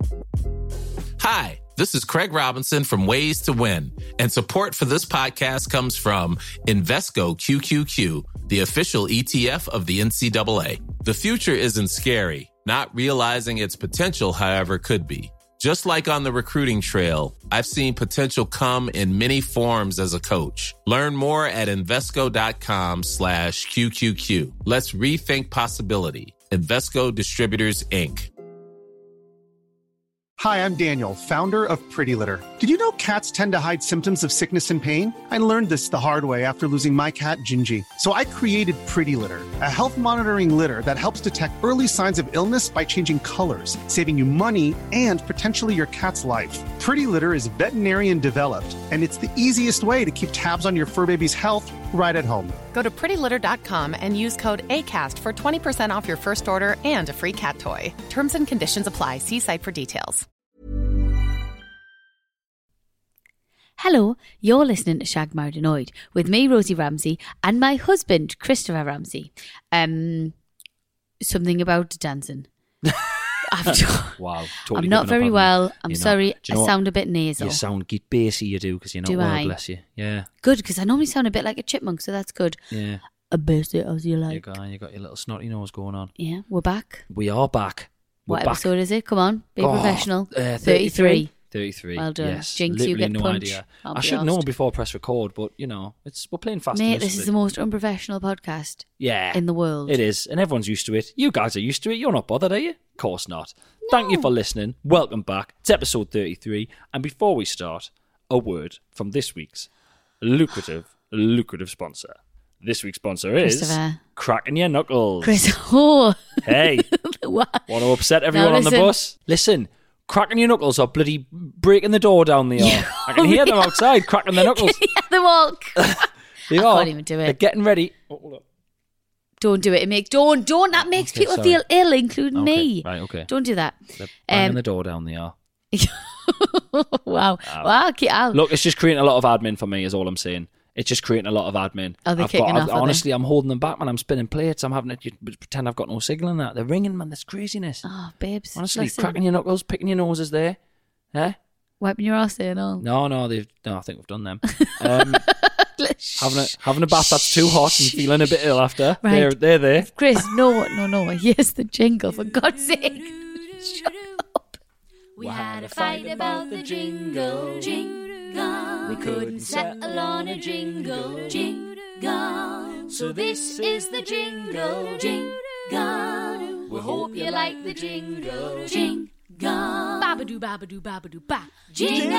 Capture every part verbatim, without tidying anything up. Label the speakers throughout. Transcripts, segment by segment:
Speaker 1: Hi, this is Craig Robinson from Ways to Win, and support for this podcast comes from Invesco Q Q Q, the official E T F of the N C double A. The future isn't scary. Not realizing its potential, however, could be. Just like on the recruiting trail, I've seen potential come in many forms as a coach. Learn more at Invesco.com slash QQQ. Let's rethink possibility. Invesco Distributors, Incorporated.
Speaker 2: Hi, I'm Daniel, founder of Pretty Litter. Did you know cats tend to hide symptoms of sickness and pain? I learned this the hard way after losing my cat, Gingy. So I created Pretty Litter, a health monitoring litter that helps detect early signs of illness by changing colors, saving you money and potentially your cat's life. Pretty Litter is veterinarian developed, and it's the easiest way to keep tabs on your fur baby's health right at home.
Speaker 3: Go to pretty litter dot com and use code ACAST for twenty percent off your first order and a free cat toy. Terms and conditions apply. See site for details.
Speaker 4: Hello, you're listening to Shag Married Annoyed with me, Rosie Ramsey, and my husband, Christopher Ramsey. Um, something about dancing.
Speaker 5: Wow, totally.
Speaker 4: I'm not very well. I'm
Speaker 5: You're
Speaker 4: sorry.
Speaker 5: You know
Speaker 4: I
Speaker 5: what?
Speaker 4: sound a bit nasal.
Speaker 5: You sound get bassy, you do, because you're not
Speaker 4: Do
Speaker 5: well,
Speaker 4: I?
Speaker 5: bless you. Yeah.
Speaker 4: Good, because I normally sound a bit like a chipmunk, so that's good.
Speaker 5: Yeah.
Speaker 4: A bassy as you like.
Speaker 5: You got, you got your little snotty nose going on.
Speaker 4: Yeah, we're back.
Speaker 5: We are back. We're
Speaker 4: What
Speaker 5: back.
Speaker 4: episode is it? Come on, be
Speaker 5: Oh,
Speaker 4: professional.
Speaker 5: Uh,
Speaker 4: thirty-three.
Speaker 5: thirty-three.
Speaker 4: Well done.
Speaker 5: Yes.
Speaker 4: Jinx, you
Speaker 5: Literally
Speaker 4: get
Speaker 5: no
Speaker 4: punch.
Speaker 5: idea.
Speaker 4: I'll
Speaker 5: I
Speaker 4: be
Speaker 5: should know
Speaker 4: arsed.
Speaker 5: before I press record, but you know, it's we're playing fast.
Speaker 4: Mate,
Speaker 5: and
Speaker 4: this is
Speaker 5: loose
Speaker 4: the
Speaker 5: with it.
Speaker 4: most unprofessional podcast
Speaker 5: yeah
Speaker 4: in the world.
Speaker 5: It is, and everyone's used to it. You guys are used to it. You're not bothered, are you? Of course not. Thank you for listening. Welcome back. It's episode thirty-three. And before we start, a word from this week's lucrative, lucrative sponsor. This week's sponsor is
Speaker 4: Christopher.
Speaker 5: Cracking Your Knuckles.
Speaker 4: Chris, oh.
Speaker 5: Hey,
Speaker 4: What?
Speaker 5: want to upset everyone
Speaker 4: Now
Speaker 5: on the
Speaker 4: listen.
Speaker 5: bus? Listen, Cracking Your Knuckles are bloody breaking the door down the yard. I can hear them outside cracking their knuckles.
Speaker 4: Yeah, the walk.
Speaker 5: They
Speaker 4: I
Speaker 5: are.
Speaker 4: can't even do it.
Speaker 5: They're getting ready. Oh, hold up.
Speaker 4: Don't do it. It makes don't don't. That makes
Speaker 5: Okay,
Speaker 4: people
Speaker 5: sorry.
Speaker 4: feel ill, including
Speaker 5: Okay,
Speaker 4: me.
Speaker 5: right, okay.
Speaker 4: Don't do that.
Speaker 5: They're banging
Speaker 4: Um,
Speaker 5: the door down the yard.
Speaker 4: wow. Well, okay, I'll,
Speaker 5: Look, it's just creating a lot of admin for me, is all I'm saying. It's just creating a lot of admin.
Speaker 4: Are they
Speaker 5: I've
Speaker 4: kicking
Speaker 5: got,
Speaker 4: off,
Speaker 5: I've,
Speaker 4: are they?
Speaker 5: honestly, I'm holding them back, man. I'm spinning plates. I'm having to pretend I've got no signal in that. They're ringing, man. That's craziness.
Speaker 4: oh, babes.
Speaker 5: honestly,
Speaker 4: listen,
Speaker 5: cracking your knuckles, picking your noses there. Eh?
Speaker 4: wiping your ass there and all.
Speaker 5: No, no, they've. No, I think we've done them. Um, having a having a bath that's too hot and feeling a bit ill after.
Speaker 4: Right.
Speaker 5: They're they're there.
Speaker 4: Chris, no, no, no. Yes, the jingle, for God's sake. Shut up.
Speaker 6: We had a fight about the jingle, jingle. We couldn't settle on a jingle, jingle. So this is the jingle, jingle. We hope you like the jingle, jingle.
Speaker 4: Babadoo, babadoo, babadoo, ba.
Speaker 6: Jingle.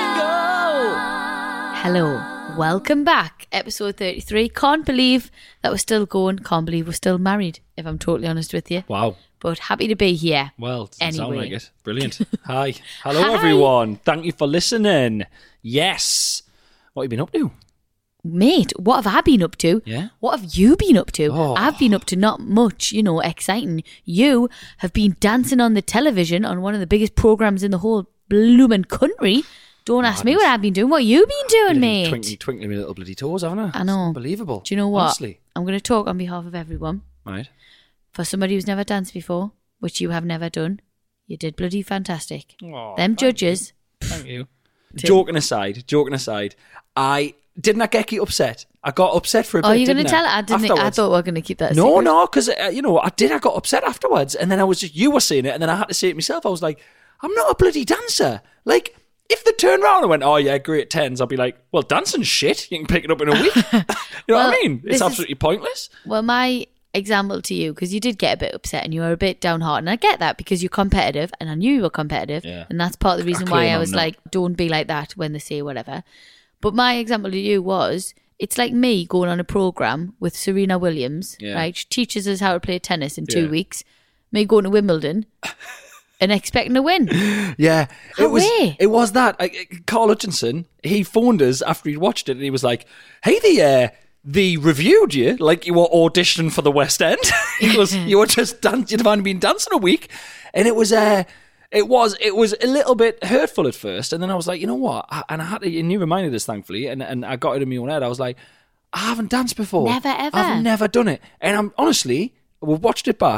Speaker 4: Hello, welcome back. Episode thirty-three. Can't believe that we're still going. Can't believe we're still married, if I'm totally honest with you.
Speaker 5: Wow.
Speaker 4: But happy to be here.
Speaker 5: Well, it doesn't sound
Speaker 4: Anyway.
Speaker 5: like it. Brilliant. Hi. Hello,
Speaker 4: Hi.
Speaker 5: everyone. Thank you for listening. Yes. What have you been up to?
Speaker 4: Mate, what have I been up to?
Speaker 5: Yeah?
Speaker 4: What have you been up to?
Speaker 5: Oh.
Speaker 4: I've been up to not much, you know, exciting. You have been dancing on the television on one of the biggest programs in the whole blooming country. Don't ask me what I've been doing. What you been doing,
Speaker 5: Bloody
Speaker 4: mate?
Speaker 5: Twinkly, twinkly, my little bloody toes, haven't I?
Speaker 4: I know.
Speaker 5: It's unbelievable.
Speaker 4: Do you know what?
Speaker 5: Honestly.
Speaker 4: I'm going to talk on behalf of everyone.
Speaker 5: Right.
Speaker 4: For somebody who's never danced before, which you have never done, you did bloody fantastic.
Speaker 5: Aw,
Speaker 4: Them
Speaker 5: thank
Speaker 4: judges.
Speaker 5: Thank you. Joking aside, joking aside, I didn't I get you upset. I got upset for a bit.
Speaker 4: Oh, you're going to
Speaker 5: didn't
Speaker 4: tell it? I didn't. I
Speaker 5: Afterwards.
Speaker 4: thought we were going to keep that a
Speaker 5: No,
Speaker 4: secret.
Speaker 5: no, because uh, you know I did. I got upset afterwards, and then I was just you were saying it, and then I had to say it myself. I was like, I'm not a bloody dancer. Like, if they turned around and went, "Oh yeah, great tens," I'd be like, "Well, dancing's shit. You can pick it up in a week." You know
Speaker 4: Well,
Speaker 5: what I mean?
Speaker 4: this
Speaker 5: It's
Speaker 4: is-
Speaker 5: absolutely pointless.
Speaker 4: Well, my example to you, because you did get a bit upset and you were a bit downhearted, and I get that because you're competitive, and I knew you were competitive,
Speaker 5: Yeah.
Speaker 4: and that's part of the reason
Speaker 5: I
Speaker 4: why
Speaker 5: claim
Speaker 4: I
Speaker 5: I'm
Speaker 4: was
Speaker 5: not.
Speaker 4: like, don't be like that when they say whatever. But my example to you was, it's like me going on a program with Serena Williams,
Speaker 5: Yeah.
Speaker 4: right? She teaches us how to play tennis in two
Speaker 5: Yeah.
Speaker 4: weeks. Me going to Wimbledon and expecting to win.
Speaker 5: Yeah,
Speaker 4: How
Speaker 5: it was.
Speaker 4: way?
Speaker 5: It was that. I, Carl Hutchinson, he phoned us after he'd watched it, and he was like, "Hey, the uh, they reviewed you like you were auditioning for the West End. He goes, you were just dancing. You'd only been dancing a week, and it was uh, it was it was a little bit hurtful at first, and then I was like, you know what? I, and I had to, and you reminded us, thankfully, and and I got it in my own head. I was like, I haven't danced before.
Speaker 4: Never, ever.
Speaker 5: I've never done it, and I'm honestly, we've watched it back.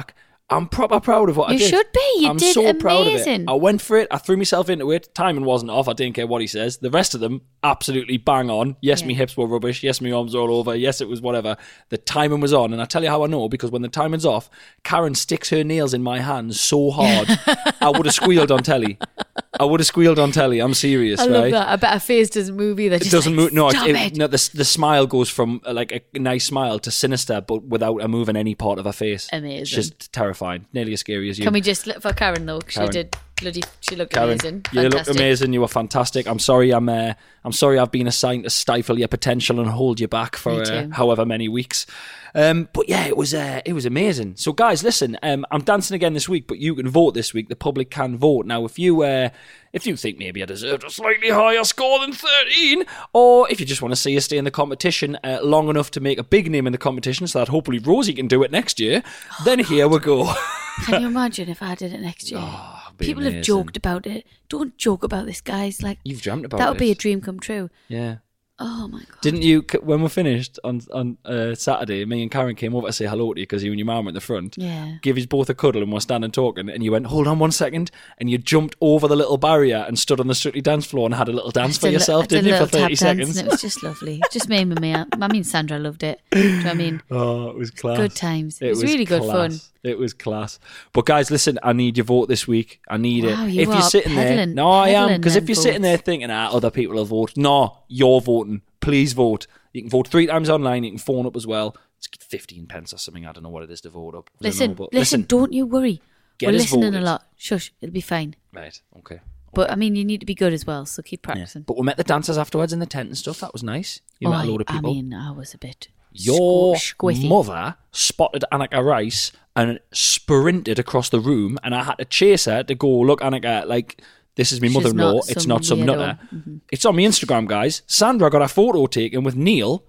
Speaker 5: I'm proper proud of what I
Speaker 4: You
Speaker 5: did.
Speaker 4: should be. You
Speaker 5: I'm
Speaker 4: did
Speaker 5: so proud of it.
Speaker 4: amazing.
Speaker 5: I went for it. I threw myself into it. Timing wasn't off. I didn't care what he says. The rest of them, absolutely bang on. Yes,
Speaker 4: Yeah.
Speaker 5: me hips were rubbish. Yes, me arms were all over. Yes, it was whatever. The timing was on. And I tell you how I know, because when the timing's off, Karen sticks her nails in my hands so hard, I would have squealed on telly. I would have squealed on telly. I'm serious,
Speaker 4: I
Speaker 5: right?
Speaker 4: love that. I bet her face doesn't move either.
Speaker 5: It
Speaker 4: Just
Speaker 5: doesn't
Speaker 4: like,
Speaker 5: move. No,
Speaker 4: stop
Speaker 5: it,
Speaker 4: it.
Speaker 5: it, no. The the smile goes from uh, like a nice smile to sinister, but without her moving any part of her face.
Speaker 4: Amazing.
Speaker 5: It's just terrifying. Nearly as scary as you.
Speaker 4: Can we just look for Karen though? 'Cause
Speaker 5: Karen.
Speaker 4: She did bloody. She looked
Speaker 5: Karen,
Speaker 4: amazing.
Speaker 5: you looked
Speaker 4: Fantastic.
Speaker 5: amazing. You were fantastic. I'm sorry. I'm. Uh, I'm sorry. I've been assigned to stifle your potential and hold you back for
Speaker 4: Me
Speaker 5: uh,
Speaker 4: too.
Speaker 5: however many weeks. Um, but yeah, it was. Uh, it was amazing. So guys, listen. Um, I'm dancing again this week, but you can vote this week. The public can vote now. If you, uh, if you think maybe I deserved a slightly higher score than thirteen, or if you just want to see us stay in the competition uh, long enough to make a big name in the competition, so that hopefully Rosie can do it next year,
Speaker 4: Oh,
Speaker 5: then here we go.
Speaker 4: Can you imagine if I did it next year?
Speaker 5: Oh, it'd be
Speaker 4: People have
Speaker 5: amazing.
Speaker 4: joked about it. Don't joke about this, guys. Like
Speaker 5: You've dreamt about
Speaker 4: that would be a
Speaker 5: this.
Speaker 4: dream come true.
Speaker 5: Yeah.
Speaker 4: Oh my god!
Speaker 5: Didn't you, c- when we finished on on uh, Saturday, me and Karen came over to say hello to you because you and your mum were at the front.
Speaker 4: Yeah.
Speaker 5: Give us both a cuddle and we're standing talking, and you went, hold on one second, and you jumped over the little barrier and stood on the Strictly Dance floor and had a little dance for
Speaker 4: I did a-
Speaker 5: yourself,
Speaker 4: I did
Speaker 5: didn't
Speaker 4: a
Speaker 5: you, for
Speaker 4: little
Speaker 5: thirty
Speaker 4: tap dance,
Speaker 5: seconds?
Speaker 4: and it was just lovely. Just made me. I mean, Sandra loved it. Do you know what I mean?
Speaker 5: Oh, it was class.
Speaker 4: Good times. It was really good fun.
Speaker 5: class. It was class. But guys, listen, I need your vote this week. I need
Speaker 4: Wow,
Speaker 5: it.
Speaker 4: you
Speaker 5: if you're
Speaker 4: are
Speaker 5: sitting there,
Speaker 4: peddling-
Speaker 5: no, I am,
Speaker 4: peddling
Speaker 5: because if
Speaker 4: them
Speaker 5: you're sitting there
Speaker 4: votes.
Speaker 5: thinking, ah, other people will vote, no, you're voting. Please vote. You can vote three times online. You can phone up as well. It's fifteen pence or something. I don't know what it is to vote up. I don't
Speaker 4: Listen,
Speaker 5: know, but
Speaker 4: listen, don't you worry.
Speaker 5: Get
Speaker 4: We're
Speaker 5: us
Speaker 4: listening
Speaker 5: voted.
Speaker 4: a lot. Shush, it'll be fine.
Speaker 5: Right. Okay.
Speaker 4: But I mean, you need to be good as well, so keep
Speaker 5: Yeah.
Speaker 4: practicing.
Speaker 5: But we met the dancers afterwards in the tent and stuff. That was nice. You met a
Speaker 4: I-
Speaker 5: load of people.
Speaker 4: I mean, I was a bit
Speaker 5: Your
Speaker 4: squ- squishy.
Speaker 5: mother spotted Annika Rice and sprinted across the room, and I had to chase her to go, look, Annika, like, this is my
Speaker 4: She's
Speaker 5: mother-in-law.
Speaker 4: not
Speaker 5: It's
Speaker 4: some
Speaker 5: not some
Speaker 4: weirdo.
Speaker 5: nutter.
Speaker 4: Mhm.
Speaker 5: It's on my Instagram, guys. Sandra got a photo taken with Neil.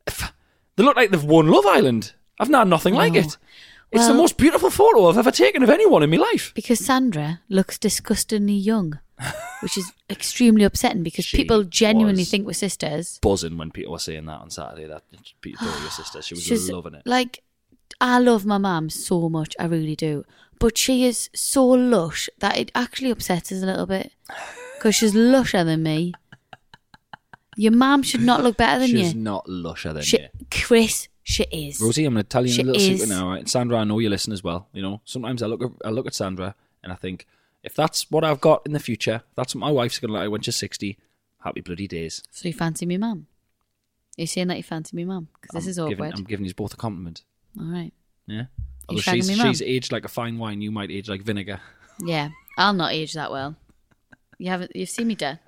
Speaker 5: They look like they've won Love Island. I've not had nothing like
Speaker 4: No.
Speaker 5: it. It's the
Speaker 4: Well-
Speaker 5: most beautiful photo I've ever taken of anyone in my life.
Speaker 4: Because Sandra looks disgustingly young, which is extremely upsetting because
Speaker 5: She
Speaker 4: people genuinely
Speaker 5: was-
Speaker 4: think we're sisters.
Speaker 5: Buzzing when people were saying that on Saturday, that people thought your sister. She was
Speaker 4: She's
Speaker 5: loving it.
Speaker 4: like, I love my mum so much, I really do. But she is so lush that it actually upsets us a little bit because she's lusher than me. Your mum should not look better than
Speaker 5: She's
Speaker 4: you.
Speaker 5: not lusher than
Speaker 4: She,
Speaker 5: you.
Speaker 4: Chris, she is.
Speaker 5: Rosie, I'm going to tell you
Speaker 4: She
Speaker 5: a little secret
Speaker 4: is.
Speaker 5: now, right? Sandra, I know you listen as well. You know, sometimes I look at, I look at Sandra and I think, if that's what I've got in the future, if that's what my wife's going to like when she's sixty, happy bloody days.
Speaker 4: So you fancy me mum? Are you saying that you fancy me mum? Because this
Speaker 5: I'm
Speaker 4: is awkward.
Speaker 5: Giving, I'm giving you both a compliment.
Speaker 4: All right.
Speaker 5: Yeah.
Speaker 4: You
Speaker 5: Although
Speaker 4: shagging
Speaker 5: she's,
Speaker 4: me mum?
Speaker 5: she's aged like a fine wine, you might age like vinegar.
Speaker 4: Yeah, I'll not age that well. You haven't. You've seen me, Dad.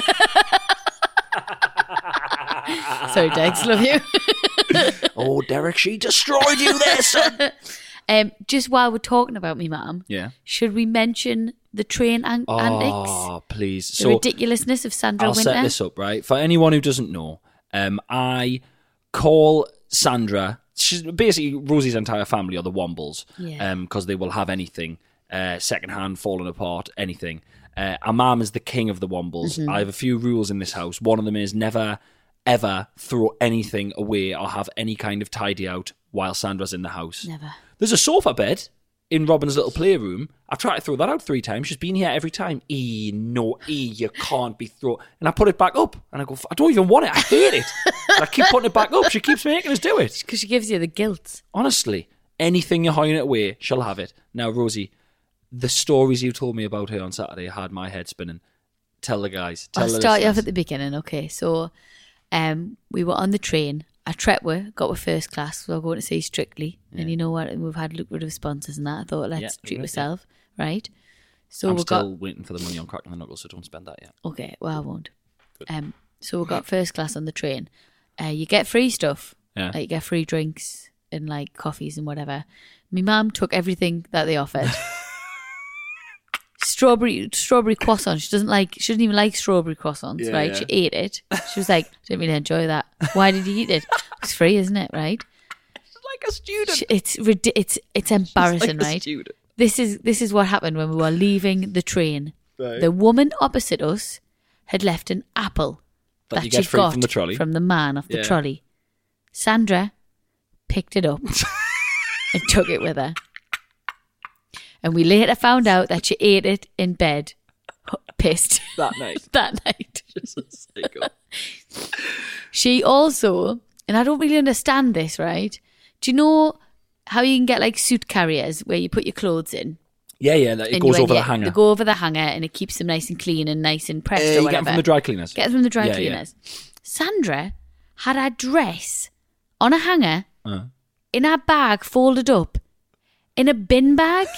Speaker 4: Sorry, Dex. Love you.
Speaker 5: Oh, Derek, she destroyed you there, son.
Speaker 4: Um, just while we're talking about me, mum,
Speaker 5: Yeah.
Speaker 4: should we mention the train an- antics?
Speaker 5: Oh, please.
Speaker 4: The
Speaker 5: So
Speaker 4: ridiculousness of Sandra
Speaker 5: I'll
Speaker 4: Winter.
Speaker 5: set this up, right? For anyone who doesn't know, um, I call Sandra, she's basically Rosie's entire family are the Wombles,
Speaker 4: Yeah.
Speaker 5: because they will have anything, uh, secondhand, falling apart, anything. Uh, our mum is the king of the Wombles.
Speaker 4: Mm-hmm.
Speaker 5: I have a few rules in this house. One of them is never, ever throw anything away or have any kind of tidy out while Sandra's in the house.
Speaker 4: Never.
Speaker 5: There's a sofa bed in Robin's little playroom. I've tried to throw that out three times. She's been here every time. E, no, E, you can't be thrown. And I put it back up. And I go, I don't even want it. I hate it. And I keep putting it back up. She keeps making us do it.
Speaker 4: Because she gives you the guilt.
Speaker 5: Honestly, anything you're hiding it away, she'll have it. Now, Rosie, the stories you told me about her on Saturday had my head spinning. Tell the guys. Tell
Speaker 4: I'll
Speaker 5: the
Speaker 4: start you off
Speaker 5: listeners.
Speaker 4: at the beginning. Okay, so um, we were on the train at Tretworth, got with first class. So we we're going to see Strictly, and you know what? We've had lucrative sponsors and that. I thought, let's
Speaker 5: Yeah,
Speaker 4: treat
Speaker 5: we will,
Speaker 4: ourselves, right? So
Speaker 5: I'm
Speaker 4: we
Speaker 5: still
Speaker 4: got
Speaker 5: waiting for the money on cracking the knuckles, so don't spend that yet.
Speaker 4: okay. Well, I won't. Um, so we got first class on the train. Uh, you get free stuff.
Speaker 5: Yeah.
Speaker 4: Like you get free drinks and like coffees and whatever. My mum took everything that they offered. Strawberry strawberry croissant. She doesn't like. She doesn't even like strawberry croissants.
Speaker 5: Yeah,
Speaker 4: right?
Speaker 5: yeah.
Speaker 4: She ate it. She was like, I didn't really enjoy that. Why did you eat it? It's free, isn't it? Right?
Speaker 5: Like a student.
Speaker 4: She- It's ridi- It's it's embarrassing,
Speaker 5: like a
Speaker 4: right?
Speaker 5: student.
Speaker 4: This is this is what happened when we were leaving the train.
Speaker 5: Right.
Speaker 4: The woman opposite us had left an apple
Speaker 5: That
Speaker 4: that,
Speaker 5: you get
Speaker 4: she
Speaker 5: free
Speaker 4: got
Speaker 5: from the trolley.
Speaker 4: from the man off the
Speaker 5: Yeah.
Speaker 4: trolley. Sandra picked it up and took it with her. And we later found out that she ate it in bed. Pissed.
Speaker 5: That night.
Speaker 4: that night.
Speaker 5: Just a psycho.
Speaker 4: She also, and I don't really understand this, right? Do you know how you can get like suit carriers where you put your clothes in?
Speaker 5: Yeah, yeah, like, it
Speaker 4: And
Speaker 5: goes
Speaker 4: you-
Speaker 5: over
Speaker 4: yeah,
Speaker 5: the hanger.
Speaker 4: They go over the hanger and it keeps them nice and clean and nice and pressed
Speaker 5: Uh,
Speaker 4: or
Speaker 5: you get
Speaker 4: whatever.
Speaker 5: them from the dry cleaners.
Speaker 4: Get them from the dry
Speaker 5: Yeah, yeah.
Speaker 4: cleaners. Sandra had her dress on a hanger
Speaker 5: Uh.
Speaker 4: in her bag folded up in a bin bag.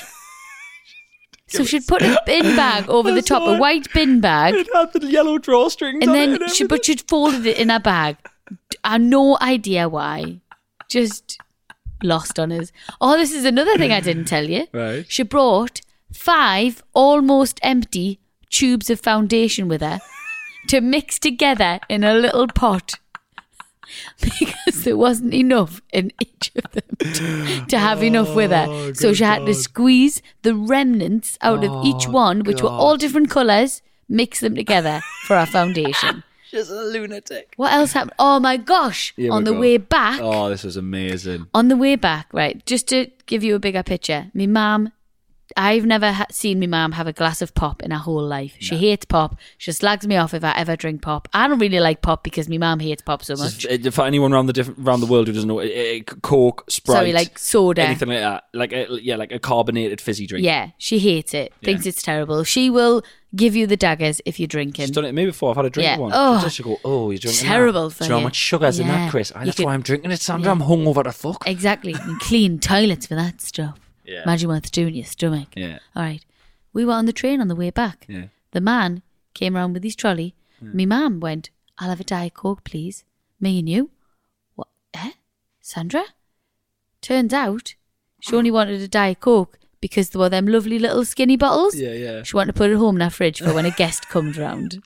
Speaker 4: So she'd put a bin bag over the
Speaker 5: That's
Speaker 4: top, a
Speaker 5: right.
Speaker 4: white bin bag,
Speaker 5: It had the yellow drawstrings
Speaker 4: and
Speaker 5: on it
Speaker 4: then
Speaker 5: and
Speaker 4: she but
Speaker 5: everything.
Speaker 4: she'd folded it in her bag. I have no idea why. Just lost on us. Oh, this is another thing I didn't tell you.
Speaker 5: Right.
Speaker 4: She brought five almost empty tubes of foundation with her to mix together in a little pot because there wasn't enough in each of them to, to have enough with her. So she had to squeeze the remnants out of each one, which were all different colours, mix them together for our foundation.
Speaker 5: She's a lunatic.
Speaker 4: What else happened? Oh my gosh.
Speaker 5: Here we
Speaker 4: On the
Speaker 5: go.
Speaker 4: way back,
Speaker 5: Oh, this was amazing.
Speaker 4: on the way back, right, just to give you a bigger picture, my mum, I've never ha- seen my mum have a glass of pop in her whole life. She hates pop. She slags me off if I ever drink pop. I don't really like pop because my mum hates pop so much.
Speaker 5: Just, uh, for anyone around the different around the world who doesn't know, uh, uh, Coke, Sprite,
Speaker 4: Sorry, like soda.
Speaker 5: anything like that, like a, yeah, like a carbonated fizzy drink.
Speaker 4: Yeah, she hates it. Thinks it's terrible. She will give you the daggers if you're drinking.
Speaker 5: She's done it to me before. I've had a drink
Speaker 4: Yeah.
Speaker 5: of one.
Speaker 4: Oh.
Speaker 5: She go, oh, you're drinking
Speaker 4: Terrible
Speaker 5: that.
Speaker 4: for
Speaker 5: Do you know how
Speaker 4: you.
Speaker 5: much sugar's in
Speaker 4: Yeah.
Speaker 5: that, Chris? Aye,
Speaker 4: You
Speaker 5: that's
Speaker 4: could-
Speaker 5: why I'm drinking it, Sandra.
Speaker 4: Yeah.
Speaker 5: I'm hungover to fuck.
Speaker 4: Exactly. And clean toilets for that stuff.
Speaker 5: Yeah.
Speaker 4: Imagine what it's doing to your stomach.
Speaker 5: Yeah.
Speaker 4: All right. We were on the train on the way back.
Speaker 5: Yeah.
Speaker 4: The man came around with his trolley. Me mum went, I'll have a Diet Coke, please. Me and you. What? Eh? Sandra? Turns out she only wanted a Diet Coke because there were them lovely little skinny bottles.
Speaker 5: Yeah, yeah.
Speaker 4: She wanted to put it home in her fridge for when a guest comes round.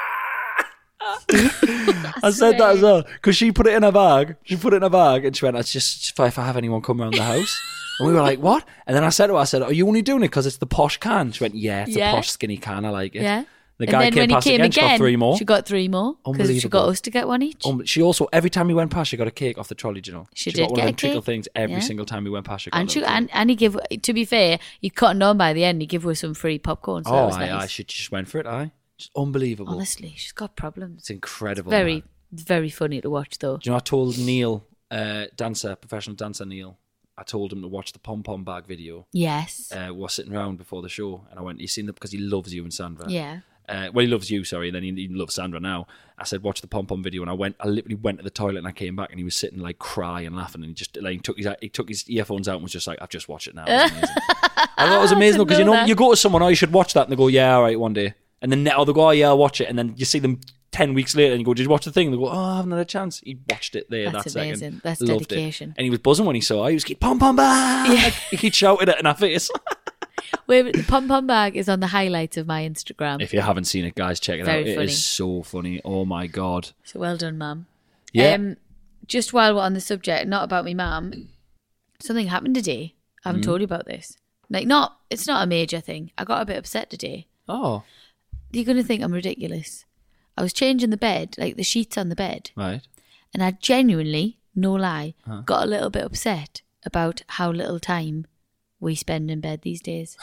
Speaker 5: I said that as well because she put it in her bag. She put it in her bag and she went, "It's just if I have anyone come around the house." And we were like, "What?" And then I said to her, "I said, are you only doing it because it's the posh can?" She went, "Yeah, it's
Speaker 4: Yeah.
Speaker 5: a posh skinny can. I like it."
Speaker 4: Yeah.
Speaker 5: The
Speaker 4: And
Speaker 5: guy
Speaker 4: then
Speaker 5: came
Speaker 4: when he
Speaker 5: past
Speaker 4: came
Speaker 5: again. She got three more.
Speaker 4: She got three more because she
Speaker 5: Unbelievable.
Speaker 4: got us to get one each.
Speaker 5: Um, she also every time we went past, she got a cake off the trolley. Do you know?
Speaker 4: She
Speaker 5: got
Speaker 4: did
Speaker 5: one
Speaker 4: get
Speaker 5: of
Speaker 4: a
Speaker 5: them trickle
Speaker 4: cake.
Speaker 5: things every
Speaker 4: Yeah.
Speaker 5: single time we went past. She got a
Speaker 4: And, she,
Speaker 5: little
Speaker 4: and
Speaker 5: cake.
Speaker 4: and he give to be fair, he cutting on by the end. He give her some free popcorn. So that
Speaker 5: Oh,
Speaker 4: was
Speaker 5: aye,
Speaker 4: nice.
Speaker 5: aye, she just went for it. Aye, just unbelievable.
Speaker 4: Honestly, she's got problems.
Speaker 5: It's incredible.
Speaker 4: Very,
Speaker 5: man.
Speaker 4: very funny to watch though.
Speaker 5: Do you know? I told Neil, uh, dancer, professional dancer Neil. I told him to watch the pom pom bag video.
Speaker 4: Yes.
Speaker 5: Uh, we were sitting around before the show, and I went, "You seen that?" Because he loves you and Sandra.
Speaker 4: Yeah.
Speaker 5: Uh, well, he loves you, sorry, and then he, he loves Sandra now. I said, watch the pom pom video, and I went. I literally went to the toilet, and I came back, and he was sitting like crying and laughing, and he just like he took his he took his earphones out and was just like, "I've just watched it now." It was amazing. I thought it was amazing because you
Speaker 4: know
Speaker 5: know
Speaker 4: that.
Speaker 5: you go to someone, oh, you should watch that, and they go, "Yeah, all right, one day," and then or they go, "Oh, yeah, I'll watch it," and then you see them ten weeks later, and you go, "Did you watch the thing?" And they go, "Oh, I haven't had a chance." He watched it there
Speaker 4: That's
Speaker 5: that
Speaker 4: amazing.
Speaker 5: second.
Speaker 4: That's
Speaker 5: Loved
Speaker 4: dedication.
Speaker 5: it. And he was buzzing when he saw it. He was like, "Pom pom bag!" He shouted it in our face.
Speaker 4: Wait, the pom pom bag is on the highlights of my Instagram.
Speaker 5: If you haven't seen it, guys, check it
Speaker 4: Very
Speaker 5: out. It
Speaker 4: funny.
Speaker 5: is so funny. Oh my god.
Speaker 4: So well done, mum.
Speaker 5: Yeah.
Speaker 4: Um, just while we're on the subject, not about me mum, something happened today. I haven't
Speaker 5: Mm.
Speaker 4: told you about this. Like, not it's not a major thing. I got a bit upset today.
Speaker 5: Oh,
Speaker 4: You're gonna think I'm ridiculous. I was changing the bed, like the sheets on the bed,
Speaker 5: right.
Speaker 4: and I genuinely, no lie,
Speaker 5: Huh.
Speaker 4: got a little bit upset about how little time we spend in bed these days.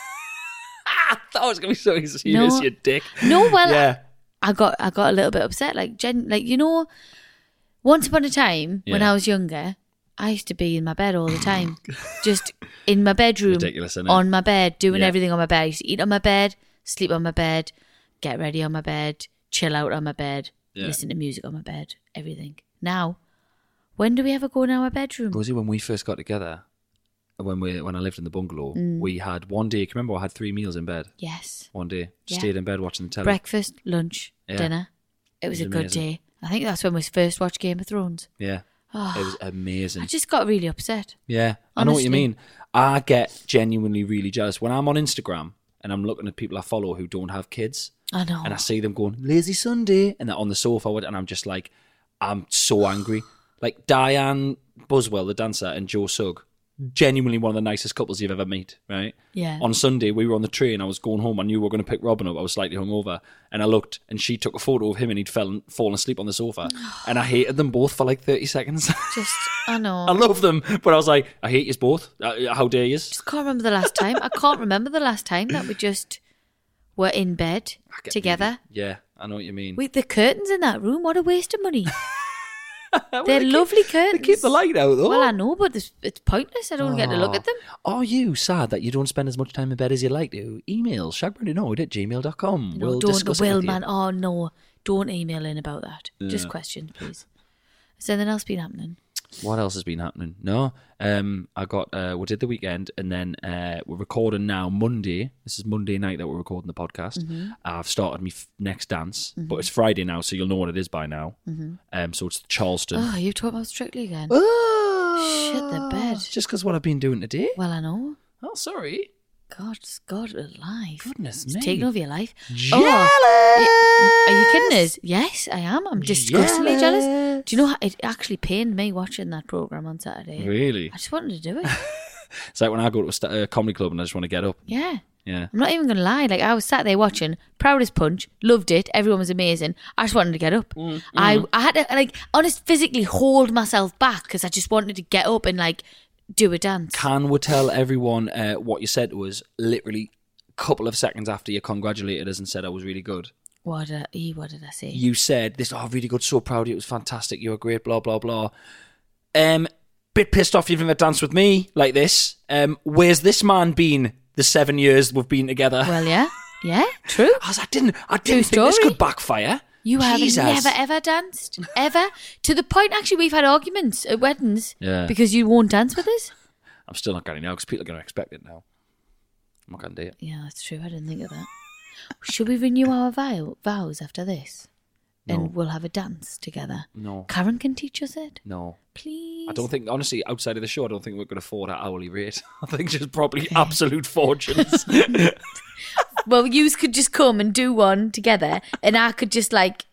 Speaker 5: I thought it was going to be so serious,
Speaker 4: No.
Speaker 5: you dick.
Speaker 4: No, well,
Speaker 5: Yeah.
Speaker 4: I got I got a little bit upset. Like, gen, like you know, once upon a time when
Speaker 5: Yeah.
Speaker 4: I was younger, I used to be in my bed all the time, just in my bedroom,
Speaker 5: Ridiculous, isn't it?
Speaker 4: on my bed, doing
Speaker 5: Yeah.
Speaker 4: everything on my bed. I used to eat on my bed, sleep on my bed, get ready on my bed, chill out on my bed,
Speaker 5: Yeah.
Speaker 4: listen to music on my bed, everything. Now, when do we ever go in our bedroom?
Speaker 5: Rosie, when we first got together, when we when I lived in the bungalow,
Speaker 4: Mm.
Speaker 5: we had one day, can you remember I had three meals in bed?
Speaker 4: Yes,
Speaker 5: One day. Just
Speaker 4: Yeah.
Speaker 5: stayed in bed watching the telly.
Speaker 4: breakfast, lunch,
Speaker 5: Yeah.
Speaker 4: dinner. It was,
Speaker 5: It
Speaker 4: a
Speaker 5: was
Speaker 4: good
Speaker 5: amazing.
Speaker 4: day. I think that's when we first watched Game of Thrones.
Speaker 5: Yeah.
Speaker 4: Oh,
Speaker 5: It was amazing.
Speaker 4: I just got really upset.
Speaker 5: Yeah, I know what
Speaker 4: Honestly.
Speaker 5: you mean. I get genuinely really jealous when I'm on Instagram and I'm looking at people I follow who don't have kids,
Speaker 4: I know.
Speaker 5: and I see them going lazy Sunday and they're on the sofa, and I'm just like, I'm so angry. Like Diane Buswell, the dancer, and Joe Sugg, genuinely one of the nicest couples you've ever meet, right?
Speaker 4: Yeah.
Speaker 5: On Sunday, we were on the train. I was going home. I knew we were going to pick Robin up. I was slightly hungover. And I looked, and she took a photo of him, and he'd fell, fallen asleep on the sofa. And I hated them both for like thirty seconds.
Speaker 4: Just, I know.
Speaker 5: I love them, but I was like, I hate you both. Uh, How dare you?
Speaker 4: just can't remember the last time. I can't remember the last time that we just were in bed together.
Speaker 5: Yeah, I know what you mean.
Speaker 4: With the curtains in that room, what a waste of money.
Speaker 5: Well,
Speaker 4: They're
Speaker 5: they keep-
Speaker 4: lovely curtains.
Speaker 5: They keep the light out, though.
Speaker 4: Well, I know, but it's, it's pointless. I don't get to look at them.
Speaker 5: Are you sad that you don't spend as much time in bed as you'd like to? Email shagburnynode at gmail dot com.
Speaker 4: No,
Speaker 5: we'll
Speaker 4: don't.
Speaker 5: discuss it
Speaker 4: Will,
Speaker 5: with you.
Speaker 4: man. Oh, no. Don't email in about that. Just questions, please. Has anything else been happening?
Speaker 5: What else has been happening? No, um, I got. Uh, we did the weekend, and then uh, we're recording now Monday. This is Monday night that we're recording the podcast.
Speaker 4: Mm-hmm.
Speaker 5: I've started my f- next dance, but it's Friday now, so you'll know what it is by now.
Speaker 4: Mm-hmm.
Speaker 5: Um, so it's Charleston.
Speaker 4: Oh, you're talking about Strictly again.
Speaker 5: Oh,
Speaker 4: Shit the bed.
Speaker 5: Just because what I've been doing today.
Speaker 4: Well, I know.
Speaker 5: Oh, sorry.
Speaker 4: God, God alive.
Speaker 5: Goodness
Speaker 4: It's
Speaker 5: me.
Speaker 4: taking over your life.
Speaker 5: Jealous.
Speaker 4: Oh, are you kidding us? Yes, I am. I'm disgustingly jealous.
Speaker 5: Jealous.
Speaker 4: Do you know how it actually pained me watching that program on Saturday?
Speaker 5: Really?
Speaker 4: I just wanted to do it.
Speaker 5: It's like when I go to a, st- a comedy club and I just want to get up.
Speaker 4: Yeah.
Speaker 5: Yeah.
Speaker 4: I'm not even going to lie. Like, I was sat there watching, proud as punch, loved it. Everyone was amazing. I just wanted to get up.
Speaker 5: Mm,
Speaker 4: I, I had to, like, honest, physically hold myself back because I just wanted to get up and, like, do a dance.
Speaker 5: Can we tell everyone uh, what you said to us literally a couple of seconds after you congratulated us and said I was really good?
Speaker 4: What, uh, e, what did I say?
Speaker 5: You said this, oh, really good, so proud of you, it was fantastic, you were great, blah, blah, blah. Um, bit pissed off you've never danced with me like this. Um, where's this man been the seven years we've been together?
Speaker 4: Well, yeah. Yeah, true.
Speaker 5: I, was, I didn't, I didn't
Speaker 4: True
Speaker 5: think this
Speaker 4: story.
Speaker 5: could backfire.
Speaker 4: You have
Speaker 5: Jesus.
Speaker 4: never ever danced ever to the point. Actually, we've had arguments at weddings
Speaker 5: Yeah.
Speaker 4: because you won't dance with us.
Speaker 5: I'm still not getting it now because people are going to expect it now. I'm not going to do it.
Speaker 4: Yeah, that's true. I didn't think of that. Should we renew our vow- vows after this,
Speaker 5: No.
Speaker 4: and we'll have a dance together?
Speaker 5: No,
Speaker 4: Karen can teach us it,
Speaker 5: no.
Speaker 4: please.
Speaker 5: I don't think, honestly, outside of the show, I don't think we're going to afford our hourly rate. I think just probably absolute fortunes.
Speaker 4: Well, you could just come and do one together, and I could just like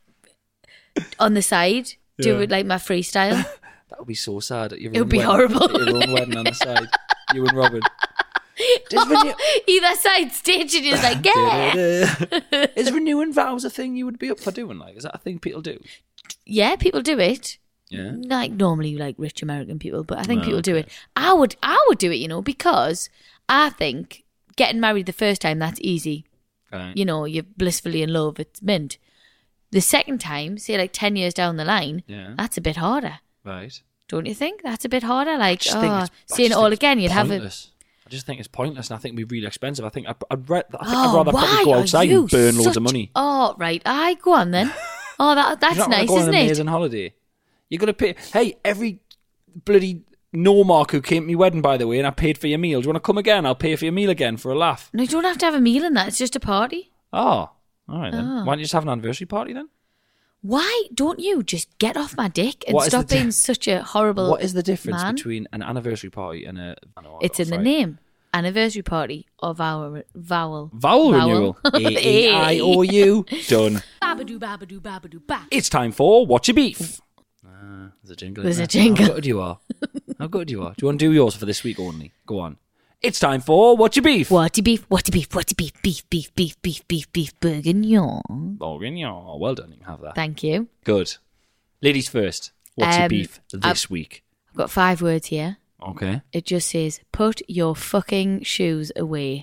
Speaker 4: on the side do
Speaker 5: Yeah.
Speaker 4: it like my freestyle.
Speaker 5: That would be so sad. At your
Speaker 4: It would
Speaker 5: own
Speaker 4: be
Speaker 5: wedding-
Speaker 4: horrible.
Speaker 5: at your own wedding on the side. You and Robin. Does renew-
Speaker 4: Either side stage, and it's like, yeah,
Speaker 5: Is renewing vows a thing you would be up for doing? Like, is that a thing people do?
Speaker 4: yeah. People do it.
Speaker 5: Yeah.
Speaker 4: Like normally, like rich American people, but I think
Speaker 5: Oh,
Speaker 4: people do
Speaker 5: okay.
Speaker 4: it. I would, I would do it, you know, because I think getting married the first time, that's easy.
Speaker 5: Right.
Speaker 4: You know, you're blissfully in love, it's mint. The second time, say like ten years down the line,
Speaker 5: Yeah.
Speaker 4: that's a bit harder,
Speaker 5: Right.
Speaker 4: don't you think? That's a bit harder. Like,
Speaker 5: just think
Speaker 4: oh,
Speaker 5: it's- I
Speaker 4: seeing it
Speaker 5: just
Speaker 4: all
Speaker 5: think it's
Speaker 4: again, you'd have it.
Speaker 5: pointless. I just think it's pointless, and I think it'd be really expensive. I think I'd, I'd, re- I think
Speaker 4: Oh,
Speaker 5: I'd rather
Speaker 4: why
Speaker 5: probably go
Speaker 4: are
Speaker 5: outside
Speaker 4: you
Speaker 5: and burn loads
Speaker 4: such-
Speaker 5: of money.
Speaker 4: Oh, right. I go on then. Oh, that that's
Speaker 5: You don't wanna
Speaker 4: nice,
Speaker 5: go on
Speaker 4: isn't
Speaker 5: an
Speaker 4: it?
Speaker 5: amazing holiday. You're gonna pay. Hey, every bloody no mark who came to my wedding, by the way, and I paid for your meal. Do you want to come again? I'll pay for your meal again for a laugh.
Speaker 4: No, you don't have to have a meal in that. It's just a party.
Speaker 5: Oh, all right then.
Speaker 4: Oh.
Speaker 5: Why don't you just have an anniversary party then?
Speaker 4: Why don't you just get off my dick and
Speaker 5: What is
Speaker 4: stop
Speaker 5: the di-
Speaker 4: being such a horrible
Speaker 5: What is the difference
Speaker 4: man?
Speaker 5: between an anniversary party and a? I know,
Speaker 4: It's in the
Speaker 5: sorry.
Speaker 4: name. Anniversary party or vowel vowel.
Speaker 5: Vowel, renewal. A E I O U. Done.
Speaker 6: Babadoo, babadoo, babadoo, ba.
Speaker 5: It's time for What's Your Beef? Ah, there's a jingle.
Speaker 4: There's
Speaker 5: isn't
Speaker 4: a
Speaker 5: there?
Speaker 4: jingle.
Speaker 5: How good you are. How good you are. Do you want to do yours for this week only? Go on. It's time for What's Your Beef?
Speaker 4: What to beef? What to beef? What to beef? Beef, beef, beef, beef, beef, beef, bourguignon.
Speaker 5: Oh, yeah. Well done. You can have that.
Speaker 4: Thank you.
Speaker 5: Good. Ladies first. What's your
Speaker 4: Um,
Speaker 5: beef this
Speaker 4: I've-
Speaker 5: week?
Speaker 4: I've got five words here.
Speaker 5: Okay.
Speaker 4: It just says, put your fucking shoes away.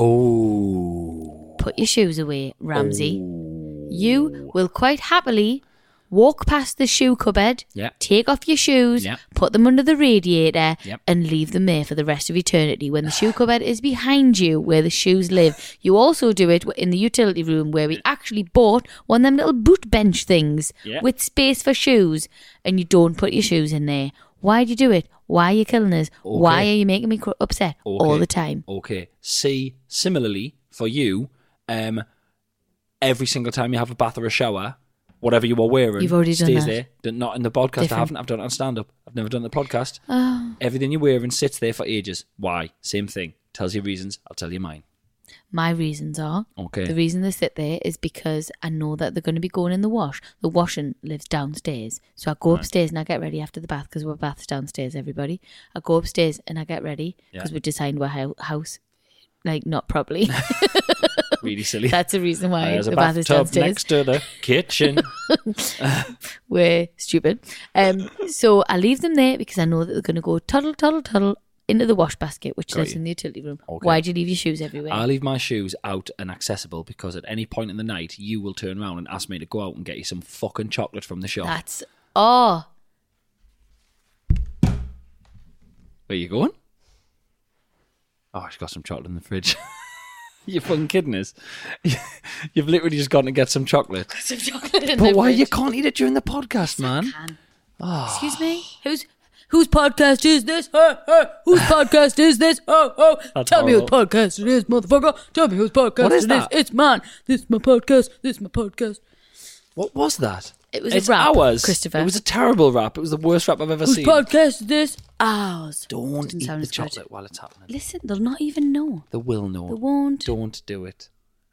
Speaker 5: Oh.
Speaker 4: Put your shoes away, Ramsey. You will quite happily walk past the shoe cupboard,
Speaker 5: Yep.
Speaker 4: take off your shoes,
Speaker 5: Yep.
Speaker 4: put them under the radiator,
Speaker 5: Yep.
Speaker 4: and leave them there for the rest of eternity. When the shoe cupboard is behind you, where the shoes live. You also do it in the utility room, where we actually bought one of them little boot bench things
Speaker 5: Yep.
Speaker 4: with space for shoes, and you don't put your shoes in there. Why do you do it? Why are you killing us? Why are you making me cr- upset all
Speaker 5: Okay.
Speaker 4: the time?
Speaker 5: Okay. See, similarly, for you, um, every single time you have a bath or a shower, whatever you are wearing
Speaker 4: You've already done
Speaker 5: stays
Speaker 4: that.
Speaker 5: there. D- Not in the podcast.
Speaker 4: Different.
Speaker 5: I haven't. I've done it on stand-up. I've never done the podcast.
Speaker 4: Oh.
Speaker 5: Everything you're wearing sits there for ages. Why? Same thing. Tells you reasons. I'll tell you mine.
Speaker 4: My reasons are,
Speaker 5: Okay.
Speaker 4: the reason they sit there is because I know that they're going to be going in the wash. The washing lives downstairs. So I go upstairs and I get ready after the bath because we're baths downstairs, everybody. I go upstairs and I get ready because
Speaker 5: Yeah.
Speaker 4: we designed our hou- house, like, not properly.
Speaker 5: Really silly.
Speaker 4: That's the reason why
Speaker 5: There's a
Speaker 4: the bath is
Speaker 5: bathtub
Speaker 4: downstairs.
Speaker 5: next to the kitchen.
Speaker 4: We're stupid. Um, so I leave them there because I know that they're going to go tuddle, tuddle, tuddle into the wash basket, which
Speaker 5: Got
Speaker 4: is
Speaker 5: you.
Speaker 4: in the utility room.
Speaker 5: Okay.
Speaker 4: Why do you leave your shoes everywhere?
Speaker 5: I leave my shoes out and accessible because at any point in the night, you will turn around and ask me to go out and get you some fucking chocolate from the shop.
Speaker 4: That's, oh,
Speaker 5: Where you going? Oh, she's got some chocolate in the fridge. You're fucking kidding us. You've literally just gone to get some chocolate.
Speaker 4: some chocolate in
Speaker 5: But
Speaker 4: the
Speaker 5: why
Speaker 4: fridge.
Speaker 5: you can't eat it during the podcast, man?
Speaker 4: Can.
Speaker 5: Oh.
Speaker 4: Excuse me? Who's whose podcast is this? Huh, huh? Whose podcast is this? Oh, oh.
Speaker 5: That's
Speaker 4: Tell me whose
Speaker 5: horrible.
Speaker 4: podcast it is, motherfucker. Tell me whose podcast
Speaker 5: What is
Speaker 4: it
Speaker 5: that?
Speaker 4: is. It's mine. This is my podcast. This is my podcast.
Speaker 5: What was that?
Speaker 4: It was
Speaker 5: it's
Speaker 4: a rap,
Speaker 5: ours.
Speaker 4: Christopher.
Speaker 5: It was a terrible rap. It was the worst rap I've ever
Speaker 4: Whose
Speaker 5: seen.
Speaker 4: podcast is this? Ours.
Speaker 5: Don't
Speaker 4: Didn't
Speaker 5: eat
Speaker 4: sound
Speaker 5: the
Speaker 4: as good.
Speaker 5: chocolate while it's happening.
Speaker 4: Listen, they'll not even know.
Speaker 5: They will know.
Speaker 4: They won't.
Speaker 5: Don't do it.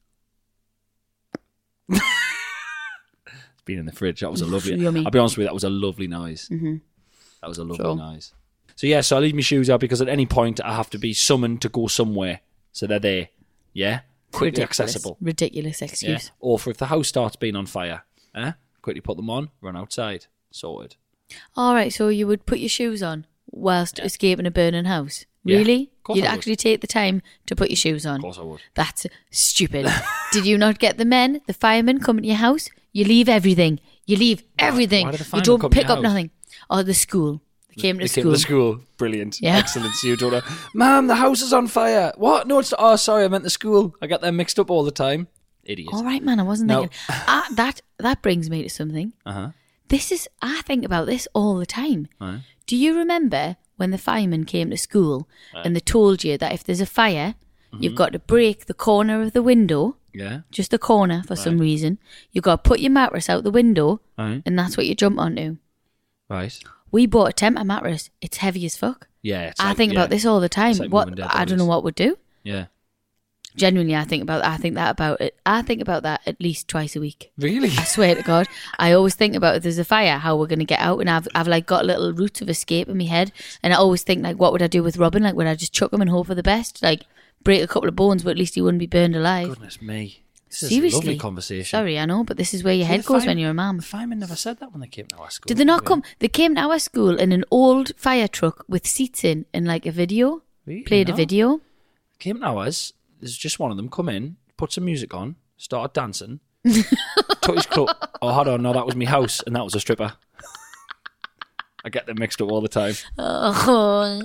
Speaker 5: It's been in the fridge. That was a lovely.
Speaker 4: Yummy.
Speaker 5: I'll be honest with you. That was a lovely noise. Mm-hmm. That was a lovely
Speaker 4: Sure.
Speaker 5: noise. So yeah, so I leave my shoes out because at any point I have to be summoned to go somewhere. So they're there. Yeah, quickly
Speaker 4: Ridiculous.
Speaker 5: accessible.
Speaker 4: Ridiculous
Speaker 5: Yeah.
Speaker 4: excuse.
Speaker 5: Or for if the house starts being on fire, eh? Quickly put them on, run outside, sorted.
Speaker 4: All right, so you would put your shoes on whilst escaping a burning house.
Speaker 5: Yeah,
Speaker 4: Really?
Speaker 5: of course
Speaker 4: You'd
Speaker 5: I would.
Speaker 4: actually take the time to put your shoes on.
Speaker 5: Of course I would.
Speaker 4: That's stupid. Did you not get the men, the firemen come to your house? You leave everything. You leave everything.
Speaker 5: why did the
Speaker 4: You
Speaker 5: firemen
Speaker 4: don't
Speaker 5: come to
Speaker 4: pick
Speaker 5: your
Speaker 4: up
Speaker 5: house?
Speaker 4: nothing. Or the school. They came to
Speaker 5: They
Speaker 4: school.
Speaker 5: came to school. Brilliant.
Speaker 4: Yeah.
Speaker 5: Excellent. So you daughter, Mum, the house is on fire. What? No, it's oh sorry, I meant the school. I get them mixed up all the time. Idiot.
Speaker 4: All right, man, I wasn't
Speaker 5: No.
Speaker 4: thinking. Ah, that, that brings me to something.
Speaker 5: Uh-huh.
Speaker 4: This is, I think about this all the time.
Speaker 5: Right.
Speaker 4: Do you remember when the firemen came to school and they told you that if there's a fire,
Speaker 5: Mm-hmm.
Speaker 4: you've got to break the corner of the window,
Speaker 5: Yeah.
Speaker 4: just the corner for some reason. You've got to put your mattress out the window
Speaker 5: Right.
Speaker 4: and that's what you jump onto.
Speaker 5: Right.
Speaker 4: We bought a temper mattress. It's heavy as fuck.
Speaker 5: Yeah. It's
Speaker 4: I
Speaker 5: like-
Speaker 4: think
Speaker 5: yeah.
Speaker 4: about this all the time.
Speaker 5: It's like
Speaker 4: what
Speaker 5: moving dead
Speaker 4: I don't know
Speaker 5: bodies.
Speaker 4: what would do.
Speaker 5: Yeah.
Speaker 4: Genuinely, I think about I think that about it. I think about that at least twice a week.
Speaker 5: Really?
Speaker 4: I swear to God, I always think about if there's a fire, how we're going to get out, and I've I've like got little routes of escape in my head, and I always think like, what would I do with Robin? Like, would I just chuck him and hope for the best? Like, break a couple of bones, but at least he wouldn't be burned alive.
Speaker 5: Goodness me. This is
Speaker 4: Seriously,
Speaker 5: a lovely conversation.
Speaker 4: Sorry, I know, but this is where your
Speaker 5: See,
Speaker 4: head
Speaker 5: the
Speaker 4: goes
Speaker 5: fire-
Speaker 4: when you're a mum.
Speaker 5: The firemen never said that when they came to our school.
Speaker 4: Did they not
Speaker 5: Really?
Speaker 4: come? They came to our school in an old fire truck with seats in, and like a video.
Speaker 5: Really?
Speaker 4: Played
Speaker 5: No.
Speaker 4: a video.
Speaker 5: Came to ours. There's just one of them come in, put some music on, started dancing, took his clothes. Oh, hold on, no, that was my house, and that was a stripper. I get them mixed up all the time.
Speaker 4: Oh,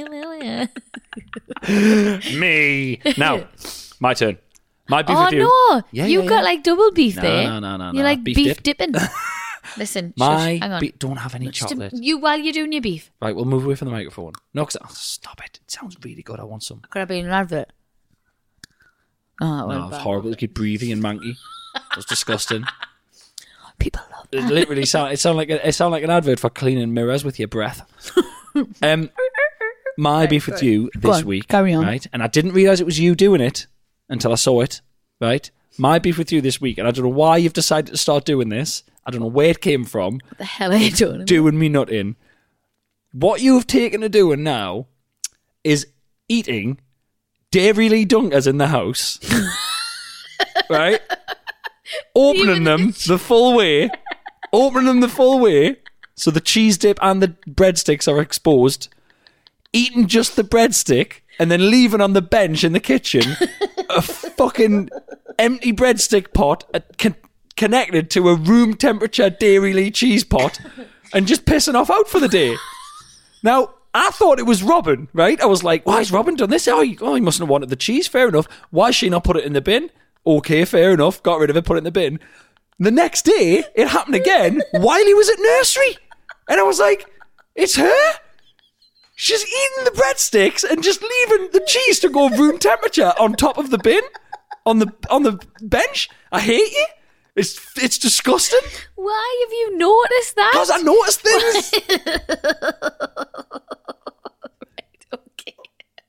Speaker 5: Me. Now, my turn. My beef
Speaker 4: oh
Speaker 5: with you.
Speaker 4: no!
Speaker 5: Yeah,
Speaker 4: You've
Speaker 5: yeah,
Speaker 4: got
Speaker 5: yeah.
Speaker 4: like double beef
Speaker 5: No,
Speaker 4: there.
Speaker 5: no, no, no,
Speaker 4: You're
Speaker 5: no.
Speaker 4: like
Speaker 5: Beef
Speaker 4: beef,
Speaker 5: dip.
Speaker 4: dipping. Listen,
Speaker 5: My
Speaker 4: shush, hang on.
Speaker 5: be- don't have any
Speaker 4: Just a-
Speaker 5: chocolate.
Speaker 4: you while you're doing your beef.
Speaker 5: Right, we'll move away from the microphone. No, because oh, stop it. It sounds really good. I want some.
Speaker 4: Could I be in an advert? Oh, that
Speaker 5: No,
Speaker 4: went
Speaker 5: it's
Speaker 4: bad.
Speaker 5: horrible. It keep breathing and manky. It was disgusting.
Speaker 4: People love
Speaker 5: It literally sound. It sound like a, it sound like an advert for cleaning mirrors with your breath. Um, my beef with you
Speaker 4: Go
Speaker 5: this
Speaker 4: on,
Speaker 5: week,
Speaker 4: carry on.
Speaker 5: right? And I didn't realize it was you doing it until I saw it, right? My beef with you this week, and I don't know why you've decided to start doing this. I don't know where it came from.
Speaker 4: What the hell are you doing?
Speaker 5: Doing me nut in. What you have taken to doing now is eating Dairy Lee Dunkers in the house, right? Opening them the full way, opening them the full way, so the cheese dip and the breadsticks are exposed. Eating just the breadstick and then leaving on the bench in the kitchen a fucking empty breadstick pot uh, con- connected to a room temperature Dairy Lee cheese pot and just pissing off out for the day. Now, I thought it was Robin, right? I was like, why has Robin done this? Oh, he, oh, he mustn't have wanted the cheese. Fair enough. Why has she not put it in the bin? Okay, fair enough. Got rid of it, put it in the bin. The next day, it happened again while he was at nursery. And I was like, it's her? She's eating the breadsticks and just leaving the cheese to go room temperature on top of the bin, on the on the bench. I hate you. It's it's disgusting.
Speaker 4: Why have you noticed that?
Speaker 5: Because I noticed things.
Speaker 4: Okay.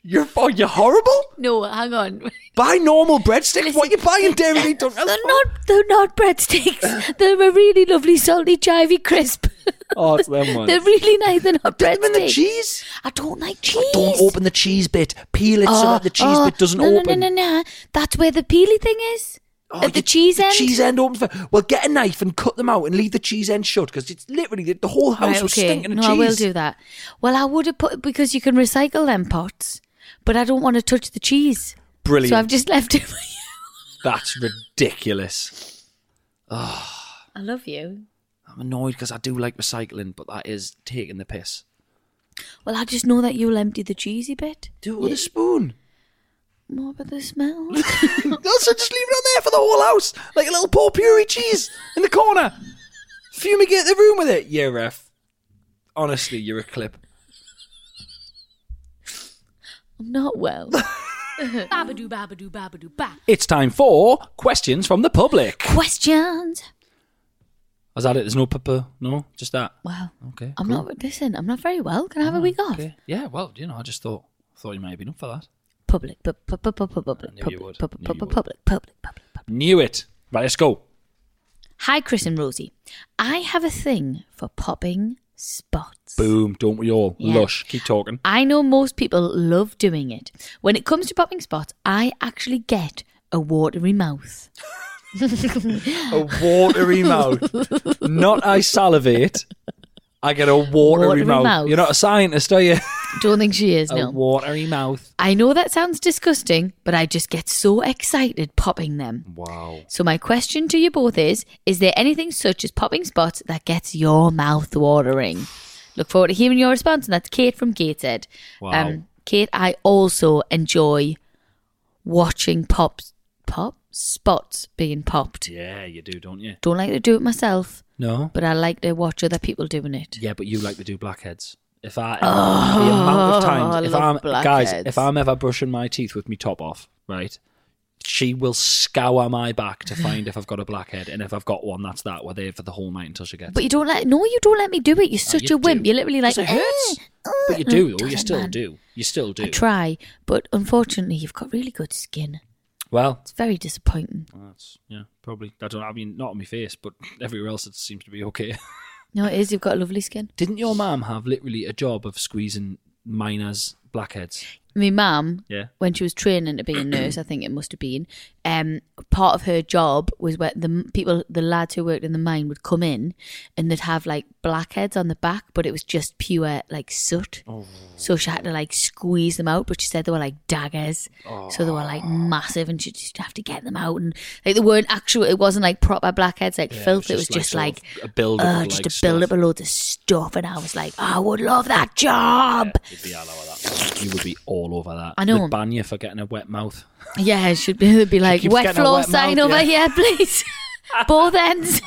Speaker 5: You're oh, you're horrible.
Speaker 4: No, hang on.
Speaker 5: Buy normal breadsticks. What are you buying Dairy Queen donuts?
Speaker 4: They're not. They're not breadsticks. They're a really lovely salty chivy crisp.
Speaker 5: Oh, it's them ones.
Speaker 4: They're really nice. They're not
Speaker 5: Dip them in the
Speaker 4: breadsticks.
Speaker 5: cheese.
Speaker 4: I don't like cheese.
Speaker 5: Don't open the cheese bit. Peel it so
Speaker 4: Oh,
Speaker 5: that the cheese
Speaker 4: oh,
Speaker 5: bit doesn't
Speaker 4: no,
Speaker 5: open.
Speaker 4: No, no, no, no. That's where the peely thing is.
Speaker 5: Oh,
Speaker 4: At the
Speaker 5: you-
Speaker 4: cheese
Speaker 5: the
Speaker 4: end.
Speaker 5: cheese end opens. For, well, get a knife and cut them out and leave the cheese end shut because it's literally the, the whole house
Speaker 4: Right,
Speaker 5: was
Speaker 4: okay.
Speaker 5: stinking of
Speaker 4: No,
Speaker 5: cheese.
Speaker 4: I will do that. Well, I would have put because you can recycle them pots, but I don't want to touch the cheese.
Speaker 5: Brilliant.
Speaker 4: So I've just left it for you.
Speaker 5: That's ridiculous.
Speaker 4: I love you.
Speaker 5: I'm annoyed because I do like recycling, but that is taking the piss.
Speaker 4: Well, I just know that you'll empty the cheesy bit.
Speaker 5: Do it with a spoon.
Speaker 4: More about the smell.
Speaker 5: Also, just leave it on there for the whole house, like a little poor puree cheese in the corner. Fumigate the room with it. Yeah, ref. Honestly, you're a clip.
Speaker 4: I'm not well.
Speaker 6: Babadoo, babadoo, babadoo, ba.
Speaker 5: It's time for questions from the public.
Speaker 4: Questions.
Speaker 5: Is that it? There's no papa? No? Just that?
Speaker 4: Wow.
Speaker 5: Okay.
Speaker 4: I'm
Speaker 5: cool.
Speaker 4: not. Listen, I'm not very well. Can I have a week off?
Speaker 5: Okay. Yeah, well, you know, I just thought thought you might have been up for that.
Speaker 4: Public. pu- pu- pu- pu- Public.
Speaker 5: I knew you
Speaker 4: Public.
Speaker 5: would.
Speaker 4: Public.
Speaker 5: Knew you
Speaker 4: Public.
Speaker 5: would.
Speaker 4: Public. Public. Public. Public.
Speaker 5: Knew it. Right, let's go.
Speaker 4: Hi, Chris and Rosie. I have a thing for popping spots.
Speaker 5: Boom. Don't we all?
Speaker 4: Yeah.
Speaker 5: Lush. Keep talking.
Speaker 4: I know most people love doing it. When it comes to popping spots, I actually get a watery mouth.
Speaker 5: A watery mouth. Not I salivate. I get a watery,
Speaker 4: Watery
Speaker 5: mouth.
Speaker 4: mouth.
Speaker 5: You're not a scientist, are you?
Speaker 4: Don't think she is,
Speaker 5: A
Speaker 4: no.
Speaker 5: watery mouth.
Speaker 4: I know that sounds disgusting, but I just get so excited popping them.
Speaker 5: Wow.
Speaker 4: So my question to you both is, is there anything such as popping spots that gets your mouth watering? Look forward to hearing your response, and that's Kate from Gateshead.
Speaker 5: Wow.
Speaker 4: Kate, I also enjoy watching pops, pop spots being popped.
Speaker 5: Yeah, you do, don't you?
Speaker 4: Don't like to do it myself,
Speaker 5: No?
Speaker 4: but I like to watch other people doing it.
Speaker 5: Yeah, but you like to do blackheads. If I, if the amount of
Speaker 4: I
Speaker 5: times, if I'm,
Speaker 4: love
Speaker 5: guys,
Speaker 4: blackheads.
Speaker 5: if I'm ever brushing my teeth with my top off, right, she will scour my back to find if I've got a blackhead, and if I've got one, that's that. We're there for the whole night until she gets
Speaker 4: But
Speaker 5: it.
Speaker 4: you don't let, no, you don't let me do it. You're such
Speaker 5: you
Speaker 4: a wimp.
Speaker 5: do.
Speaker 4: You're literally like,
Speaker 5: 'Cause it hurts.
Speaker 4: "Eh,
Speaker 5: But you
Speaker 4: uh."
Speaker 5: do,
Speaker 4: No,
Speaker 5: though. You
Speaker 4: doesn't,
Speaker 5: still
Speaker 4: man.
Speaker 5: do. You still do.
Speaker 4: I try, but unfortunately, you've got really good skin.
Speaker 5: Well,
Speaker 4: It's very disappointing.
Speaker 5: that's, yeah, probably. I don't. I mean, not on my face, but everywhere else it seems to be okay.
Speaker 4: No, it is. You've got lovely skin.
Speaker 5: Didn't your mum have literally a job of squeezing minors' blackheads?
Speaker 4: My mum,
Speaker 5: Yeah.
Speaker 4: when she was training to be a nurse, I think it must have been, um, part of her job was where the m- people, the lads who worked in the mine would come in and they'd have like blackheads on the back, but it was just pure like soot.
Speaker 5: Oh.
Speaker 4: So she had to like squeeze them out, but she said they were like daggers. So they were like massive and she just have to get them out. And like they weren't actual, it wasn't like proper blackheads, like
Speaker 5: Yeah,
Speaker 4: filth. It was just
Speaker 5: sort
Speaker 4: like,
Speaker 5: of a build-up
Speaker 4: uh,
Speaker 5: of,
Speaker 4: just
Speaker 5: like,
Speaker 4: a build
Speaker 5: stuff.
Speaker 4: up a load of stuff. And I was like, I would love that job.
Speaker 5: You'd be all over that. You would be all over that.
Speaker 4: I know.
Speaker 5: They'd ban you for getting a wet mouth.
Speaker 4: Yeah, it should be, it'd be like
Speaker 5: keeps
Speaker 4: wet
Speaker 5: getting a
Speaker 4: floor
Speaker 5: wet
Speaker 4: sign
Speaker 5: mouth,
Speaker 4: over
Speaker 5: yeah.
Speaker 4: here, please. Both ends.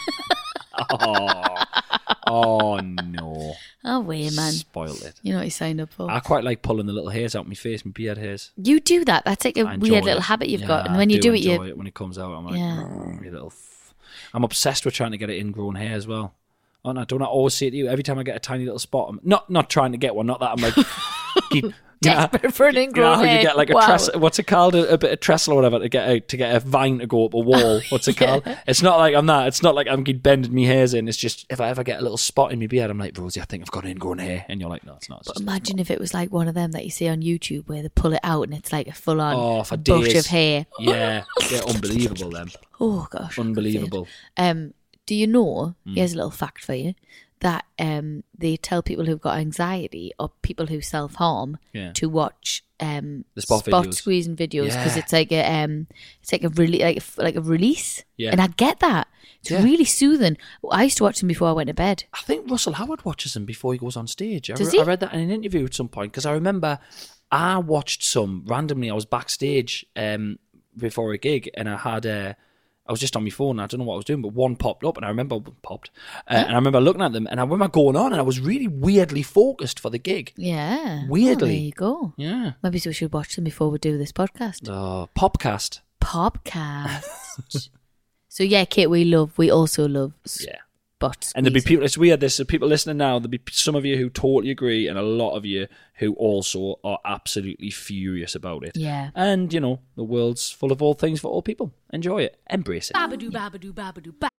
Speaker 5: Oh, oh no!
Speaker 4: Oh, wait, man.
Speaker 5: Spoiled it.
Speaker 4: You know what you signed up for.
Speaker 5: I quite like pulling the little hairs out my face, my beard hairs.
Speaker 4: You do that. That's like a
Speaker 5: I enjoy
Speaker 4: weird little
Speaker 5: it.
Speaker 4: habit you've
Speaker 5: Yeah,
Speaker 4: got. And
Speaker 5: I
Speaker 4: when you do, it,
Speaker 5: enjoy
Speaker 4: you.
Speaker 5: it when it comes out. I'm like,
Speaker 4: Yeah.
Speaker 5: "Mm, you little. F-. I'm obsessed with trying to get it ingrown hair as well. Oh no! Don't I always say it to you every time I get a tiny little spot? I'm not not trying to get one. Not that I'm like keep.
Speaker 4: Desperate for an
Speaker 5: You know
Speaker 4: ingrown
Speaker 5: how
Speaker 4: hair.
Speaker 5: you get like a
Speaker 4: Wow.
Speaker 5: tress, what's it called? A, a bit of trestle or whatever to get a, to get a vine to go up a wall. What's it called? It's not like I'm that. It's not like I'm bending my hairs in. It's just if I ever get a little spot in my beard, I'm like, Rosie, I think I've got ingrown hair, and you're like, no, it's not. It's
Speaker 4: But
Speaker 5: just
Speaker 4: imagine if it was like one of them that you see on YouTube where they pull it out and it's like a full on
Speaker 5: Oh, for
Speaker 4: bush
Speaker 5: days.
Speaker 4: of hair.
Speaker 5: yeah, yeah, unbelievable. Them,
Speaker 4: Oh, gosh.
Speaker 5: unbelievable.
Speaker 4: Um, do you know,
Speaker 5: Hmm.
Speaker 4: here's a little fact for you, that um, they tell people who've got anxiety or people who self-harm
Speaker 5: Yeah.
Speaker 4: to watch um,
Speaker 5: The spot videos.
Speaker 4: squeezing videos because
Speaker 5: Yeah.
Speaker 4: it's like a um, it's like a really like a, f- like a release.
Speaker 5: Yeah.
Speaker 4: And I get that. It's
Speaker 5: Yeah.
Speaker 4: really soothing. I used to watch them before I went to bed.
Speaker 5: I think Russell Howard watches them before he goes on stage. I,
Speaker 4: Does
Speaker 5: re-
Speaker 4: he?
Speaker 5: I read that in an interview at some point because I remember I watched some randomly. I was backstage um, before a gig and I had a. I was just on my phone. I don't know what I was doing, but one popped up, and I remember popped, uh, and I remember looking at them, and I remember going on, and I was really weirdly focused for the gig.
Speaker 4: Yeah.
Speaker 5: Weirdly.
Speaker 4: Oh, there you go.
Speaker 5: Yeah.
Speaker 4: Maybe we should watch them before we do this podcast.
Speaker 5: Oh, Popcast.
Speaker 4: Podcast. So yeah, Kate, we love. We also love s-
Speaker 5: Yeah.
Speaker 4: butt
Speaker 5: And there'll be
Speaker 4: squeezing.
Speaker 5: people, it's weird, there's people listening now, there'll be some of you who totally agree and a lot of you who also are absolutely furious about it.
Speaker 4: Yeah.
Speaker 5: And, you know, the world's full of all things for all people. Enjoy it. Embrace it.
Speaker 6: Babadoo, babadoo, babadoo, ba-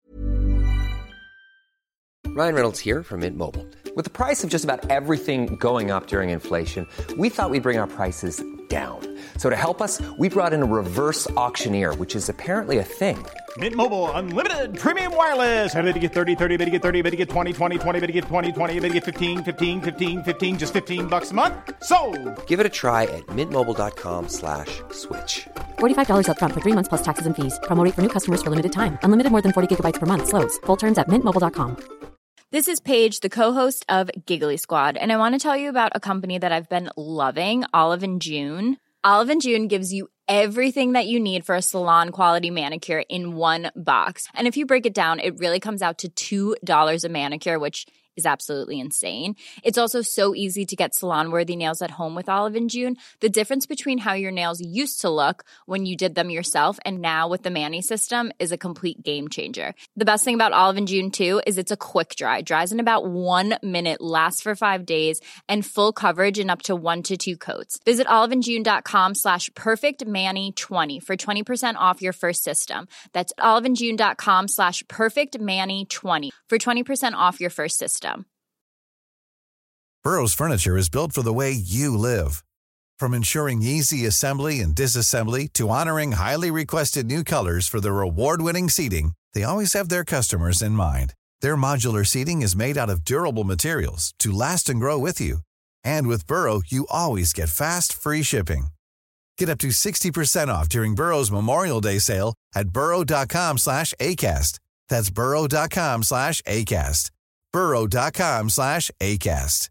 Speaker 7: Ryan Reynolds here from Mint Mobile. With the price of just about everything going up during inflation, we thought we'd bring our prices down. So to help us, we brought in a reverse auctioneer, which is apparently a thing.
Speaker 8: Mint Mobile Unlimited Premium Wireless. How to get thirty, thirty, bit to get thirty, bit to get twenty, twenty, twenty, bit to get twenty, twenty, bit to get fifteen, fifteen, fifteen, fifteen, just fifteen bucks a month? Sold!
Speaker 7: Give it a try at mintmobile.com slash switch.
Speaker 9: forty-five dollars up front for three months plus taxes and fees. Promo rate for new customers for limited time. Unlimited more than forty gigabytes per month. Slows full terms at mint mobile dot com.
Speaker 10: This is Paige, the co-host of Giggly Squad, and I want to tell you about a company that I've been loving, Olive and June. Olive and June gives you everything that you need for a salon-quality manicure in one box. And if you break it down, it really comes out to two dollars a manicure, which is absolutely insane. It's also so easy to get salon-worthy nails at home with Olive and June. The difference between how your nails used to look when you did them yourself and now with the Mani system is a complete game changer. The best thing about Olive and June, too, is it's a quick dry. Dries in about one minute, lasts for five days, and full coverage in up to one to two coats. Visit oliveandjune.com slash perfectmani20 for twenty percent off your first system. That's oliveandjune.com slash perfectmani20 for twenty percent off your first system.
Speaker 11: Burrow's furniture is built for the way you live. From ensuring easy assembly and disassembly to honoring highly requested new colors for their award-winning seating, they always have their customers in mind. Their modular seating is made out of durable materials to last and grow with you. And with Burrow, you always get fast, free shipping. Get up to sixty percent off during Burrow's Memorial Day sale at burrow.com slash ACAST. That's burrow.com slash ACAST. burrow.com slash ACAST.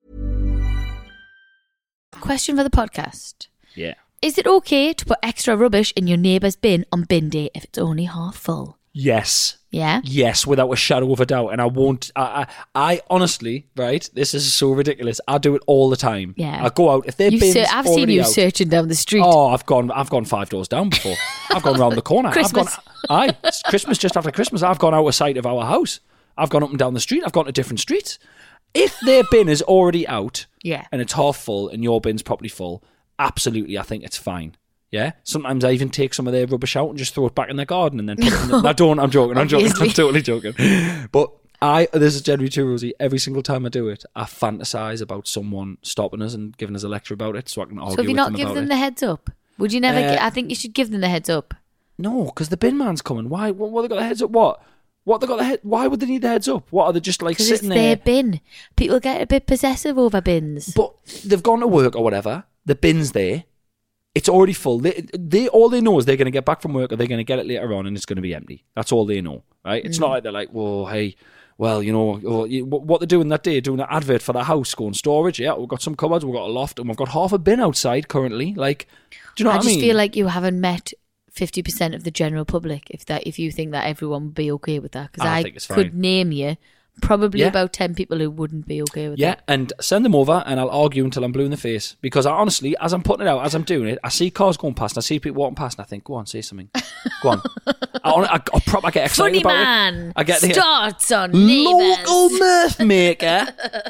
Speaker 4: Question for the podcast.
Speaker 5: Yeah.
Speaker 4: Is it okay to put extra rubbish in your neighbour's bin on bin day if it's only half full?
Speaker 5: Yes.
Speaker 4: Yeah?
Speaker 5: Yes, without a shadow of a doubt. And I won't, I, I, I honestly, right, this is so ridiculous. I do it all the time.
Speaker 4: Yeah.
Speaker 5: I go out, if their
Speaker 4: You
Speaker 5: bin's
Speaker 4: ser- I've seen
Speaker 5: already
Speaker 4: you
Speaker 5: out,
Speaker 4: searching down the street.
Speaker 5: Oh, I've gone, I've gone five doors down before. I've gone round the corner.
Speaker 4: Christmas.
Speaker 5: I've gone, aye, it's Christmas, just after Christmas. I've gone out of sight of our house. I've gone up and down the street. I've gone to different streets. If their bin is already out,
Speaker 4: Yeah.
Speaker 5: and it's half full and your bin's properly full, absolutely, I think it's fine. Yeah. Sometimes I even take some of their rubbish out and just throw it back in their garden and then put it in the, I don't. I'm joking. I'm joking. I'm totally joking. But I, this is generally true, Rosie. Every single time I do it, I fantasize about someone stopping us and giving us a lecture about it, so I can argue
Speaker 4: So if you
Speaker 5: with
Speaker 4: not
Speaker 5: them
Speaker 4: give
Speaker 5: about
Speaker 4: them
Speaker 5: it.
Speaker 4: the heads up? Would you never?
Speaker 5: Uh,
Speaker 4: gi- I think you should give them the heads up.
Speaker 5: No, because the bin man's coming. Why? What? What they got the heads up? What? What they got the head? Why would they need the heads up? What are they just like
Speaker 4: Because it's
Speaker 5: sitting
Speaker 4: their
Speaker 5: there?
Speaker 4: bin. People get a bit possessive over bins.
Speaker 5: But they've gone to work or whatever. The bin's there. It's already full. They, they all they know is they're going to get back from work or they're going to get it later on and it's going to be empty. That's all they know, right? It's
Speaker 4: Mm.
Speaker 5: not like they're like, well, hey, well, you know, oh, you- what they're doing that day, doing an advert for the house, going storage. Yeah, we've got some cupboards, we've got a loft, and we've got half a bin outside currently. Like, do you know
Speaker 4: I
Speaker 5: what I
Speaker 4: just
Speaker 5: mean?
Speaker 4: feel like you haven't met fifty percent of the general public if that if you think that everyone would be okay with that. Because
Speaker 5: I
Speaker 4: I,
Speaker 5: think it's
Speaker 4: could
Speaker 5: fine.
Speaker 4: name you probably
Speaker 5: Yeah.
Speaker 4: about ten people who wouldn't be okay with
Speaker 5: Yeah,
Speaker 4: that.
Speaker 5: and send them over and I'll argue until I'm blue in the face. Because I honestly, as I'm putting it out, as I'm doing it, I see cars going past and I see people walking past and I think, go on, say something. Go on. I, I, I, I, prop- I get excited
Speaker 4: Funny
Speaker 5: about
Speaker 4: man
Speaker 5: it. I get the
Speaker 4: starts on
Speaker 5: local
Speaker 4: neighbours.
Speaker 5: mirth maker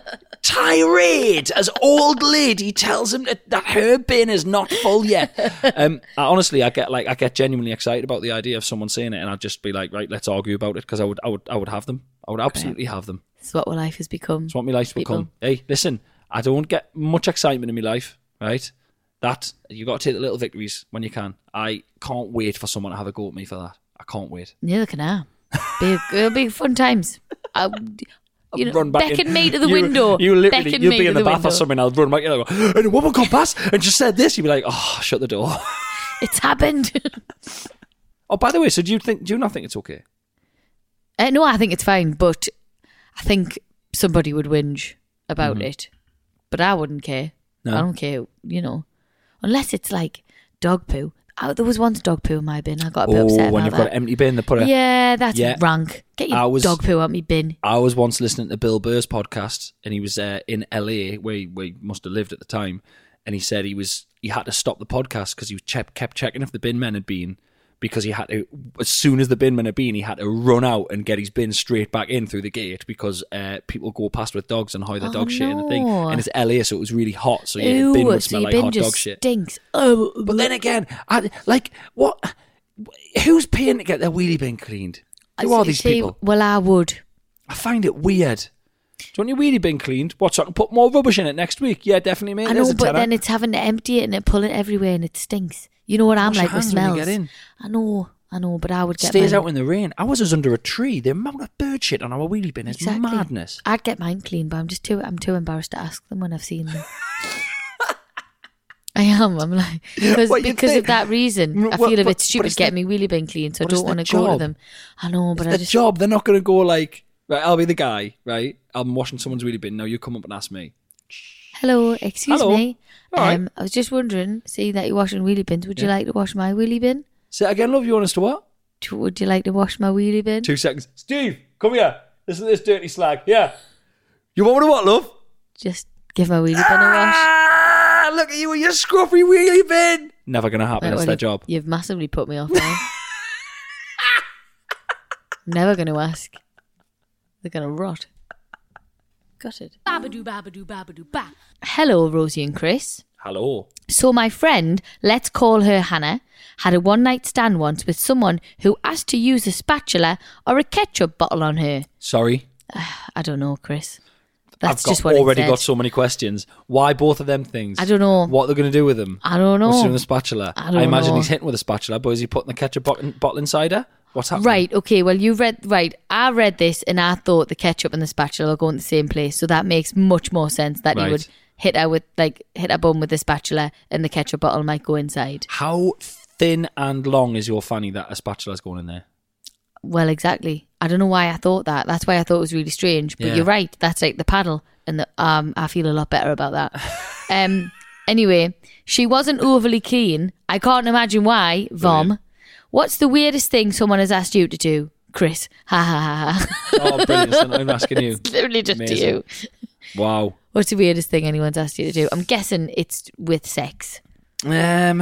Speaker 5: tirade as old lady tells him that, that her bin is not full yet. Um, I, honestly, I get like I get genuinely excited about the idea of someone saying it, and I'd just be like, right, let's argue about it because I would, I would, I would have them. I would absolutely have them.
Speaker 4: It's what life has become.
Speaker 5: It's what my life's
Speaker 4: People.
Speaker 5: become. Hey, listen, I don't get much excitement in my life, right? That you got to take the little victories when you can. I can't wait for someone to have a go at me for that. I can't wait.
Speaker 4: Neither can I. Be, it'll be fun times. I, you know,
Speaker 5: Run back
Speaker 4: beckon
Speaker 5: in.
Speaker 4: me to the
Speaker 5: You-
Speaker 4: window.
Speaker 5: You literally,
Speaker 4: Beckon
Speaker 5: you'll
Speaker 4: me
Speaker 5: be
Speaker 4: to
Speaker 5: in the, bath
Speaker 4: window.
Speaker 5: or something. I'll run back in and go, and a woman come past and just said this. You'd be like, oh, shut the door.
Speaker 4: It's happened.
Speaker 5: Oh, by the way, so do you think? Do you not think it's okay?
Speaker 4: Uh, no, I think it's fine, but I think somebody would whinge about
Speaker 5: Mhm.
Speaker 4: it. But I wouldn't care.
Speaker 5: No.
Speaker 4: I don't care, you know. Unless it's like dog poo. Oh, there was once dog poo in my bin. I got a bit
Speaker 5: Oh,
Speaker 4: upset
Speaker 5: when
Speaker 4: about
Speaker 5: you've
Speaker 4: that.
Speaker 5: got an empty bin, they put a.
Speaker 4: Yeah, that's
Speaker 5: Yeah.
Speaker 4: rank. Get your
Speaker 5: I was-
Speaker 4: dog poo out my bin.
Speaker 5: I was once listening to Bill Burr's podcast, and he was uh, in L A, where he, where he must have lived at the time, and he said he was he had to stop the podcast because he kept kept checking if the bin men had been because he had to, as soon as the bin men had been, he had to run out and get his bin straight back in through the gate because uh, people go past with dogs and hide their
Speaker 4: Oh,
Speaker 5: dog shit in the thing.
Speaker 4: no.
Speaker 5: And it's L A, so it was really hot, so your
Speaker 4: Ew,
Speaker 5: bin would
Speaker 4: so
Speaker 5: smell
Speaker 4: your
Speaker 5: like
Speaker 4: bin
Speaker 5: hot
Speaker 4: just
Speaker 5: dog shit.
Speaker 4: stinks. Oh,
Speaker 5: But then again, I, like, what? Who's paying to get their wheelie bin cleaned? Who are these
Speaker 4: See,
Speaker 5: people?
Speaker 4: Well, I would.
Speaker 5: I find it weird. Do you want your wheelie bin cleaned? What, so I can put more rubbish in it next week? Yeah, definitely, mate.
Speaker 4: I
Speaker 5: There's
Speaker 4: know,
Speaker 5: a
Speaker 4: but
Speaker 5: tenner.
Speaker 4: then it's having to empty it and it pull it everywhere and it stinks. You know what I'm
Speaker 5: Wash your
Speaker 4: like with
Speaker 5: hands when you
Speaker 4: smells.
Speaker 5: get in.
Speaker 4: I know, I know, but I would get
Speaker 5: Stays
Speaker 4: mine.
Speaker 5: out in the rain. I was under a tree. The amount of bird shit on our wheelie bin is
Speaker 4: Exactly.
Speaker 5: madness.
Speaker 4: I'd get mine clean, but I'm just too I'm too embarrassed to ask them when I've seen them. I am. I'm like because
Speaker 5: What you
Speaker 4: because of
Speaker 5: think?
Speaker 4: that reason. I
Speaker 5: What-
Speaker 4: feel a
Speaker 5: what-
Speaker 4: bit stupid
Speaker 5: but it's
Speaker 4: getting
Speaker 5: the-
Speaker 4: me wheelie bin clean, so I
Speaker 5: but it's
Speaker 4: don't want to
Speaker 5: the
Speaker 4: go to
Speaker 5: job.
Speaker 4: them. I know, but
Speaker 5: It's
Speaker 4: I
Speaker 5: the
Speaker 4: just
Speaker 5: job. They're not going to go like, right, I'll be the guy, right? I'm washing someone's wheelie bin. Now you come up and ask me.
Speaker 4: Hello, excuse
Speaker 5: Hello.
Speaker 4: me.
Speaker 5: All right.
Speaker 4: Um, I was just wondering, seeing that you're washing wheelie bins, would you
Speaker 5: Yeah.
Speaker 4: like to wash my wheelie bin?
Speaker 5: Say it again, love. You want us to what?
Speaker 4: Do- Would you like to wash my wheelie bin?
Speaker 5: Two seconds. Steve, come here. Listen to this dirty slag. Yeah. You want me to what, love?
Speaker 4: Just give my wheelie bin a wash.
Speaker 5: Ah, look at you with your scruffy wheelie bin. Never going to happen.
Speaker 4: Right,
Speaker 5: That's
Speaker 4: well,
Speaker 5: their
Speaker 4: you've-
Speaker 5: job.
Speaker 4: You've massively put me off now. Never going to ask. They're going to rot. Got it.
Speaker 6: Babadoo, babadoo, babadoo, ba.
Speaker 4: Hello, Rosie and Chris.
Speaker 5: Hello.
Speaker 4: So my friend, let's call her Hannah, had a one-night stand once with someone who asked to use a spatula or a ketchup bottle on her.
Speaker 5: Sorry.
Speaker 4: I don't know, Chris. That's
Speaker 5: I've got,
Speaker 4: just what
Speaker 5: already
Speaker 4: it said.
Speaker 5: got so many questions. Why both of them things?
Speaker 4: I don't know.
Speaker 5: What they're going to do with them?
Speaker 4: I don't know.
Speaker 5: What's doing with the spatula?
Speaker 4: I don't
Speaker 5: imagine
Speaker 4: know.
Speaker 5: he's hitting with a spatula, but is he putting the ketchup bottle, bottle inside her? What's happening?
Speaker 4: Right, okay, well, you read, right, I read this and I thought the ketchup and the spatula are going to the same place, so that makes much more sense that
Speaker 5: Right.
Speaker 4: he would hit her with, like, hit her bum with the spatula and the ketchup bottle might go inside.
Speaker 5: How thin and long is your fanny that a spatula's going in there?
Speaker 4: Well, exactly. I don't know why I thought that. That's why I thought it was really strange, but
Speaker 5: Yeah.
Speaker 4: you're right, that's like the paddle, and the, um, I feel a lot better about that. um. Anyway, she wasn't overly keen. I can't imagine why, Vom.
Speaker 5: Brilliant.
Speaker 4: What's the weirdest thing someone has asked you to do? Chris. Ha ha ha ha.
Speaker 5: Oh, brilliant. So I'm asking you.
Speaker 4: It's literally just
Speaker 5: Amazing.
Speaker 4: to you.
Speaker 5: Wow.
Speaker 4: What's the weirdest thing anyone's asked you to do? I'm guessing it's with sex.
Speaker 5: Um,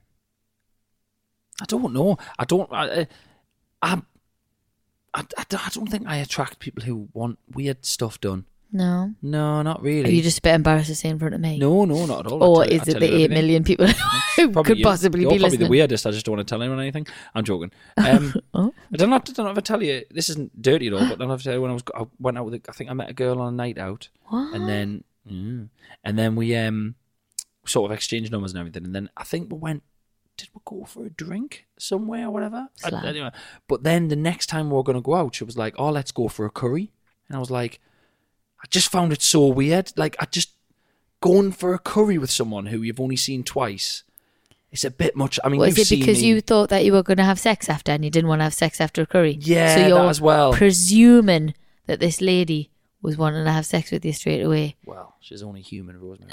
Speaker 5: I don't know. I don't. I, I, I, I don't- I don't think I attract people who want weird stuff done.
Speaker 4: No.
Speaker 5: No, not
Speaker 4: Are
Speaker 5: really.
Speaker 4: you just a bit embarrassed to say in front of me?
Speaker 5: No, no, not at all.
Speaker 4: Or
Speaker 5: I'll tell you-
Speaker 4: is
Speaker 5: I'll
Speaker 4: it
Speaker 5: tell
Speaker 4: the
Speaker 5: you
Speaker 4: eight
Speaker 5: everything.
Speaker 4: million people who
Speaker 5: Probably
Speaker 4: could
Speaker 5: you.
Speaker 4: possibly
Speaker 5: You're
Speaker 4: be
Speaker 5: probably
Speaker 4: listening?
Speaker 5: the weirdest. I just don't want to tell anyone anything. I'm joking. Um,
Speaker 4: Oh.
Speaker 5: I don't know. I don't know if I tell you. This isn't dirty at all. But I don't know if I tell you when I was. I went out with. A, I think I met a girl on a night out,
Speaker 4: What?
Speaker 5: and then, mm, and then we um, sort of exchanged numbers and everything. And then I think we went. Did we go for a drink somewhere or whatever? I,
Speaker 4: Slag.
Speaker 5: anyway, but then the next time we were going to go out, she was like, "Oh, let's go for a curry," and I was like, I just found it so weird. Like, I just going for a curry with someone who you've only seen twice. It's a bit much. I mean,
Speaker 4: Was
Speaker 5: you've
Speaker 4: it
Speaker 5: seen
Speaker 4: because
Speaker 5: me-
Speaker 4: you thought that you were going to have sex after and you didn't want to have sex after a curry?
Speaker 5: Yeah,
Speaker 4: so you're
Speaker 5: that as well.
Speaker 4: presuming that this lady was wanting to have sex with you straight away.
Speaker 5: Well, she's only human, Rosemary.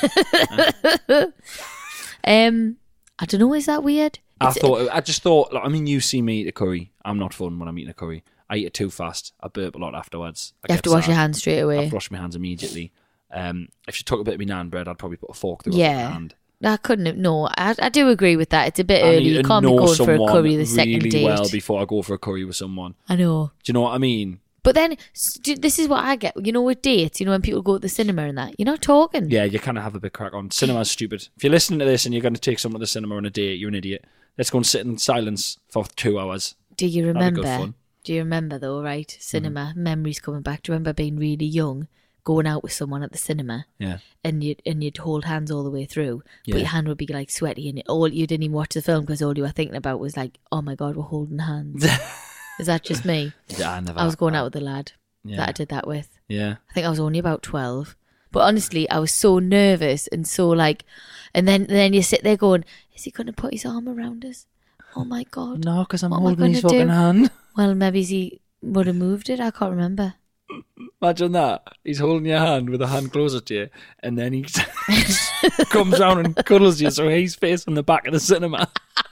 Speaker 4: Um, I don't know. Is that weird?
Speaker 5: I
Speaker 4: It's-
Speaker 5: thought. I just thought. Like, I mean, you see me eat a curry. I'm not fun when I'm eating a curry. I eat it too fast. I burp a lot afterwards. I
Speaker 4: You have
Speaker 5: get
Speaker 4: to wash
Speaker 5: sad.
Speaker 4: your hands straight
Speaker 5: I
Speaker 4: away.
Speaker 5: have to wash my hands immediately. Um, if she took a bit of my naan bread, I'd probably put a fork through her
Speaker 4: Yeah.
Speaker 5: hand.
Speaker 4: I couldn't have. No, I, I do agree with that. It's a bit
Speaker 5: I
Speaker 4: early.
Speaker 5: need
Speaker 4: You
Speaker 5: to
Speaker 4: can't be
Speaker 5: know
Speaker 4: going for a
Speaker 5: someone
Speaker 4: curry the second
Speaker 5: really
Speaker 4: date.
Speaker 5: well before I go for a curry with someone.
Speaker 4: I know.
Speaker 5: Do you know what I mean?
Speaker 4: But then, s- do- this is what I get. You know, with dates, you know, when people go to the cinema and that, you're not talking.
Speaker 5: Yeah, you kind of have a bit crack on. Cinema's stupid. If you're listening to this and you're going to take someone to the cinema on a date, you're an idiot. Let's go and sit in silence for two hours.
Speaker 4: Do you
Speaker 5: That'd be
Speaker 4: remember?
Speaker 5: good fun.
Speaker 4: Do you remember though? Right, cinema memories coming back. Do you remember being really young, going out with someone at the cinema,
Speaker 5: Yeah.
Speaker 4: and you'd and you'd hold hands all the way through,
Speaker 5: Yeah.
Speaker 4: but your hand would be like sweaty, and it, all you didn't even watch the film because all you were thinking about was like, oh my god, we're holding hands. Is that just me?
Speaker 5: Yeah, I never.
Speaker 4: I was going out with a lad
Speaker 5: Yeah.
Speaker 4: that I did that with.
Speaker 5: Yeah.
Speaker 4: I think I was only about twelve. But honestly, I was so nervous and so like, and then then you sit there going, is he going to put his arm around us? Oh my god!
Speaker 5: No, because I'm
Speaker 4: What am I
Speaker 5: holding his
Speaker 4: gonna
Speaker 5: fucking
Speaker 4: do?
Speaker 5: hand.
Speaker 4: Well, maybe he would have moved it. I can't remember.
Speaker 5: Imagine that. He's holding your hand with a hand closer to you, and then he comes down and cuddles you, so he's facing the back of the cinema.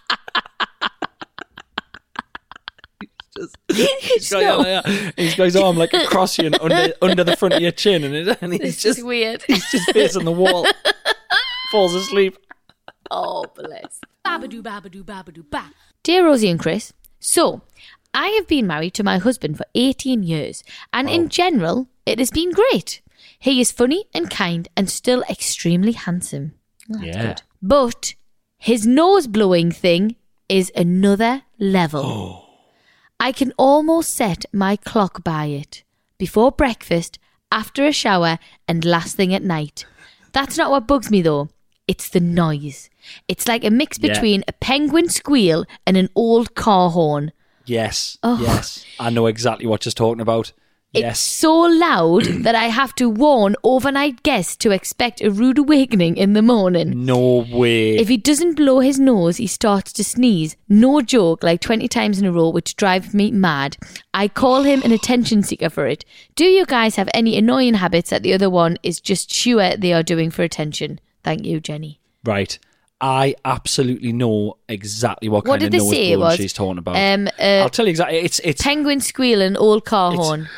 Speaker 5: He's got,
Speaker 4: No.
Speaker 5: yeah, yeah. he's got his arm like across you and under, under the front of your chin, and, it, and he's
Speaker 4: This
Speaker 5: just
Speaker 4: is weird.
Speaker 5: he's just facing the wall, falls asleep.
Speaker 4: Oh, bless.
Speaker 6: Babadoo, babadoo, babadoo, ba.
Speaker 4: Dear Rosie and Chris, so I have been married to my husband for eighteen years, and in general, it has been great. He is funny and kind and still extremely handsome. Oh, that's
Speaker 5: Yeah.
Speaker 4: good. But his nose blowing thing is another level. I can almost set my clock by it. Before breakfast, after a shower, and last thing at night. That's not what bugs me though. It's the noise. It's like a mix
Speaker 5: Yeah.
Speaker 4: between a penguin squeal and an old car horn.
Speaker 5: Yes,
Speaker 4: Oh.
Speaker 5: yes. I know exactly what you're talking about.
Speaker 4: It's
Speaker 5: Yes.
Speaker 4: so loud that I have to warn overnight guests to expect a rude awakening in the morning.
Speaker 5: No way.
Speaker 4: If he doesn't blow his nose, he starts to sneeze. No joke, like twenty times in a row, which drives me mad. I call him an attention seeker for it. Do you guys have any annoying habits that the other one is just sure they are doing for attention? Thank you, Jenny.
Speaker 5: Right. I absolutely know exactly what,
Speaker 4: What
Speaker 5: kind
Speaker 4: did
Speaker 5: of
Speaker 4: they
Speaker 5: nose
Speaker 4: say it
Speaker 5: blowing
Speaker 4: was?
Speaker 5: she's talking about.
Speaker 4: Um, uh,
Speaker 5: I'll tell you exactly. It's it's
Speaker 4: Penguin squeal and old car
Speaker 5: It's-
Speaker 4: horn.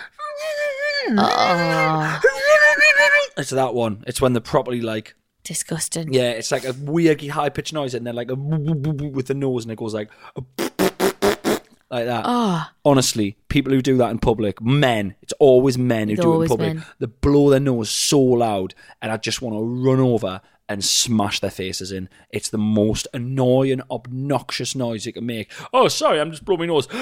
Speaker 4: Oh,
Speaker 5: it's that one. It's when they're properly like
Speaker 4: disgusting.
Speaker 5: yeah. It's like a weird high pitched noise, and then like a with the nose, and it goes like like that.
Speaker 4: Oh,
Speaker 5: Honestly, people who do that in public, men, it's always men who
Speaker 4: It's
Speaker 5: do it in
Speaker 4: always
Speaker 5: public.
Speaker 4: men.
Speaker 5: They blow their nose so loud, and I just want to run over and smash their faces in. It's the most annoying, obnoxious noise you can make. Oh, sorry, I'm just blowing my nose.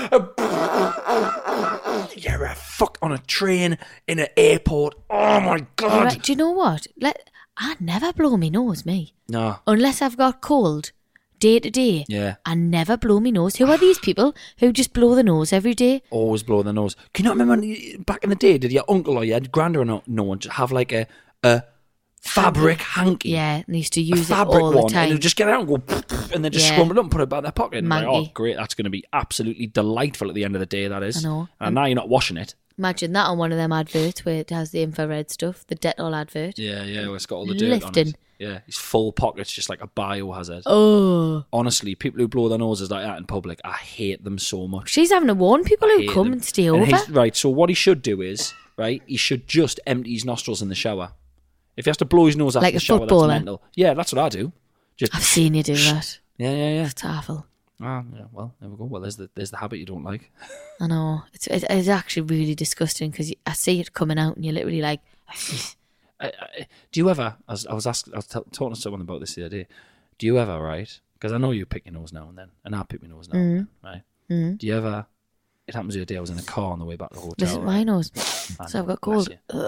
Speaker 5: You're a fuck on a train, in an airport. Oh my God.
Speaker 4: right. Do you know what? Let I never blow my nose, me.
Speaker 5: No.
Speaker 4: Unless I've got cold, day to day.
Speaker 5: Yeah.
Speaker 4: I never blow my nose. Who are these people who just blow the nose every day?
Speaker 5: Always blow their nose. Can you not remember when, back in the day, did your uncle or your granddad or no, no one just have like a, a fabric hanky?
Speaker 4: Yeah, and they used to
Speaker 5: A
Speaker 4: use it
Speaker 5: fabric
Speaker 4: all
Speaker 5: one,
Speaker 4: the time.
Speaker 5: and they'll just get out and go, and then just
Speaker 4: Yeah.
Speaker 5: scrumble it up and put it back in their pocket. And like, oh,
Speaker 4: Monkey.
Speaker 5: great, that's going to be absolutely delightful at the end of the day, that is.
Speaker 4: I know.
Speaker 5: And now you're not washing it.
Speaker 4: Imagine that on one of them adverts where it has the infrared stuff, the Dettol advert.
Speaker 5: Yeah, yeah, well, it's got all the dirt on
Speaker 4: Lifting.
Speaker 5: it. Yeah, it's full pockets, just like a biohazard.
Speaker 4: Oh.
Speaker 5: Honestly, people who blow their noses like that in public, I hate them so much.
Speaker 4: She's having to warn people
Speaker 5: I
Speaker 4: who
Speaker 5: hate
Speaker 4: come
Speaker 5: them.
Speaker 4: and stay
Speaker 5: And
Speaker 4: over.
Speaker 5: he's- right, so what he should do is, right, he should just empty his nostrils in the shower. If he has to blow his nose after
Speaker 4: Like
Speaker 5: the
Speaker 4: a
Speaker 5: shower,
Speaker 4: footballer.
Speaker 5: that's mental. Yeah, that's what I do. Just
Speaker 4: I've seen you do that.
Speaker 5: Yeah, yeah, yeah.
Speaker 4: It's awful.
Speaker 5: Ah, yeah. Well, there we go. Well, there's the there's the habit you don't like.
Speaker 4: I know. It's it's, it's actually really disgusting because I see it coming out and you're literally like,
Speaker 5: I, I, do you ever? I was I was, ask, I was t- talking to someone about this the other day. Do you ever, right? Because I know you pick your nose now and then, and I pick my nose now and then, right?
Speaker 4: mm,
Speaker 5: Do you ever? It happens the other day. I was in a car on the way back to the hotel.
Speaker 4: this is
Speaker 5: right?
Speaker 4: my nose.
Speaker 5: I
Speaker 4: So I've
Speaker 5: know,
Speaker 4: got
Speaker 5: bless
Speaker 4: cold.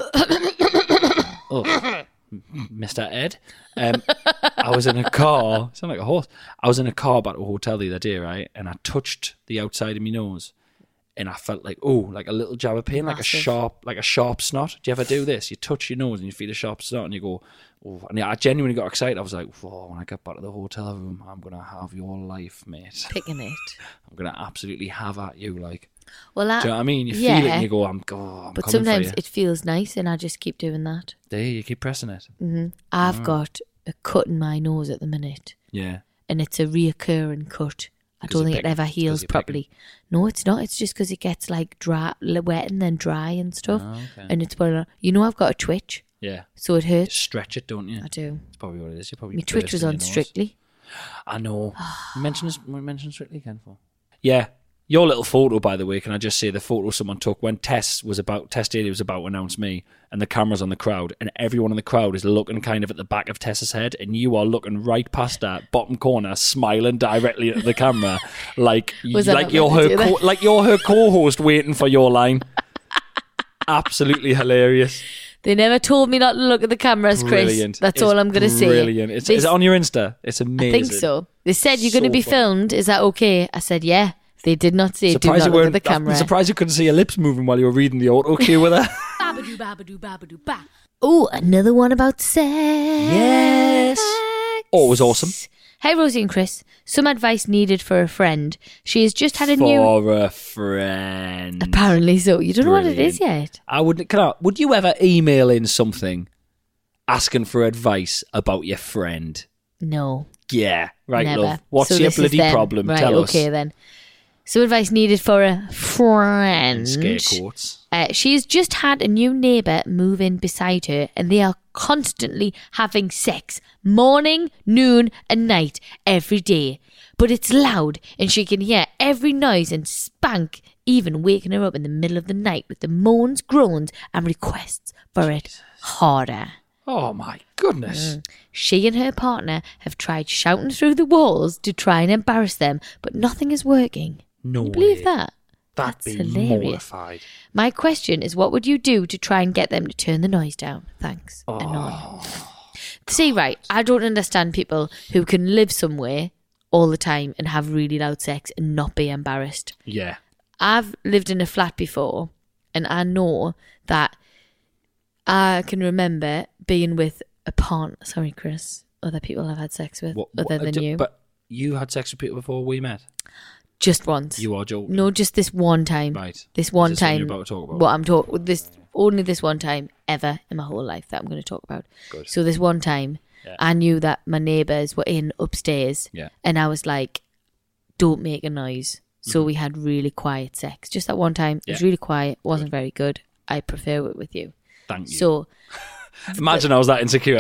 Speaker 5: you. Oh, Mister Ed. Um, I was in a car. Sound like a horse. I was in a car back to a hotel the other day, right? And I touched the outside of my nose, and I felt like oh, like a little jab of pain, like a
Speaker 4: Massive.
Speaker 5: sharp, like a sharp snot. Do you ever do this? You touch your nose and you feel a sharp snot, and you go, oh. And I genuinely got excited. I was like, whoa! When I get back to the hotel room, I'm gonna have your life, mate.
Speaker 4: Picking it.
Speaker 5: I'm gonna absolutely have at you, like.
Speaker 4: Well, that,
Speaker 5: Do you know what I mean? You
Speaker 4: yeah,
Speaker 5: feel it and you go, I'm, oh, I'm
Speaker 4: but
Speaker 5: coming
Speaker 4: sometimes
Speaker 5: for you.
Speaker 4: it feels nice and I just keep doing that.
Speaker 5: There, you keep pressing it.
Speaker 4: hmm I've got a cut in my nose at the minute
Speaker 5: Yeah.
Speaker 4: and it's a reoccurring cut. I
Speaker 5: 'Cause
Speaker 4: don't
Speaker 5: you're
Speaker 4: think it
Speaker 5: picking-
Speaker 4: ever
Speaker 5: 'cause
Speaker 4: heals
Speaker 5: you're
Speaker 4: properly. No, it's not. It's just because it gets like dry, wet and then dry and stuff.
Speaker 5: Oh, okay.
Speaker 4: And it's one of- you know I've got a twitch,
Speaker 5: Yeah.
Speaker 4: so it
Speaker 5: You
Speaker 4: hurts.
Speaker 5: stretch it, don't you?
Speaker 4: I do.
Speaker 5: That's probably what it is. You probably
Speaker 4: My twitch was
Speaker 5: bursting
Speaker 4: on
Speaker 5: your nose.
Speaker 4: Strictly.
Speaker 5: I know. we mentioned this, we mentioned Strictly again for. Yeah. Your little photo, by the way, can I just say the photo someone took when Tess was about Tess Daly was about to announce me, and the camera's on the crowd, and everyone in the crowd is looking kind of at the back of Tess's head, and you are looking right past that bottom corner, smiling directly at the camera, like
Speaker 4: Was I
Speaker 5: like
Speaker 4: not
Speaker 5: you're
Speaker 4: meant to
Speaker 5: her
Speaker 4: do that?
Speaker 5: co- like you're her co-host waiting for your line. Absolutely hilarious.
Speaker 4: They never told me not to look at the cameras, Chris.
Speaker 5: Brilliant.
Speaker 4: That's
Speaker 5: It's
Speaker 4: all I'm going to say.
Speaker 5: Brilliant. It's,
Speaker 4: They
Speaker 5: is it on your Insta? It's
Speaker 4: I
Speaker 5: amazing.
Speaker 4: think so. They said you're going to
Speaker 5: So
Speaker 4: be
Speaker 5: funny.
Speaker 4: filmed. Is that okay? I said, yeah. They did not say do
Speaker 5: Surprised
Speaker 4: not
Speaker 5: you
Speaker 4: look at
Speaker 5: weren't.
Speaker 4: the camera.
Speaker 5: I'm surprised you couldn't see your lips moving while you were reading the auto cue with her.
Speaker 6: Babadoo, babadoo, babadoo, ba.
Speaker 4: Oh, another one about sex.
Speaker 5: Yes. Oh, it was awesome.
Speaker 4: Hey, Rosie and Chris. Some advice needed for a friend. She has just had a new...
Speaker 5: For a friend.
Speaker 4: Apparently so. You don't know what it
Speaker 5: Brilliant.
Speaker 4: is yet.
Speaker 5: I would. Can I, would you ever email in something asking for advice about your friend?
Speaker 4: No.
Speaker 5: Yeah. Right,
Speaker 4: Never.
Speaker 5: love. What's
Speaker 4: So
Speaker 5: your
Speaker 4: this is
Speaker 5: bloody
Speaker 4: them.
Speaker 5: problem?
Speaker 4: Right,
Speaker 5: Tell us.
Speaker 4: okay then. Some advice needed for a friend.
Speaker 5: Scare quotes.
Speaker 4: Uh, she's just had a new neighbour move in beside her and they are constantly having sex, morning, noon, and night, every day. But it's loud, and she can hear every noise and spank, even waking her up in the middle of the night with the moans, groans, and requests for it harder.
Speaker 5: Oh my goodness.
Speaker 4: Mm. She and her partner have tried shouting through the walls to try and embarrass them, but nothing is working.
Speaker 5: No
Speaker 4: Can you believe
Speaker 5: way.
Speaker 4: that?
Speaker 5: That'd
Speaker 4: That's
Speaker 5: be
Speaker 4: hilarious.
Speaker 5: mortified.
Speaker 4: My question is, what would you do to try and get them to turn the noise down? Thanks.
Speaker 5: Oh.
Speaker 4: Anon. See, right, I don't understand people who can live somewhere all the time and have really loud sex and not be embarrassed.
Speaker 5: Yeah.
Speaker 4: I've lived in a flat before, and I know that I can remember being with a partner. Sorry, Chris. Other people I've had sex with,
Speaker 5: What,
Speaker 4: other
Speaker 5: what-
Speaker 4: than
Speaker 5: d-
Speaker 4: you.
Speaker 5: But you had sex with people before we met?
Speaker 4: Just once.
Speaker 5: You are joking.
Speaker 4: No, just this one time.
Speaker 5: Right.
Speaker 4: This one
Speaker 5: Is this something
Speaker 4: time.
Speaker 5: you're about to talk about?
Speaker 4: What I'm talking this only this one time ever in my whole life that I'm going to talk about.
Speaker 5: Good.
Speaker 4: So this one time,
Speaker 5: Yeah.
Speaker 4: I knew that my neighbours were in upstairs,
Speaker 5: Yeah.
Speaker 4: and I was like, "Don't make a noise." So
Speaker 5: Mhm.
Speaker 4: we had really quiet sex. Just that one time, it was
Speaker 5: Yeah.
Speaker 4: really quiet. wasn't very good. I prefer it with you.
Speaker 5: Thank you.
Speaker 4: So
Speaker 5: Imagine I was that insecure.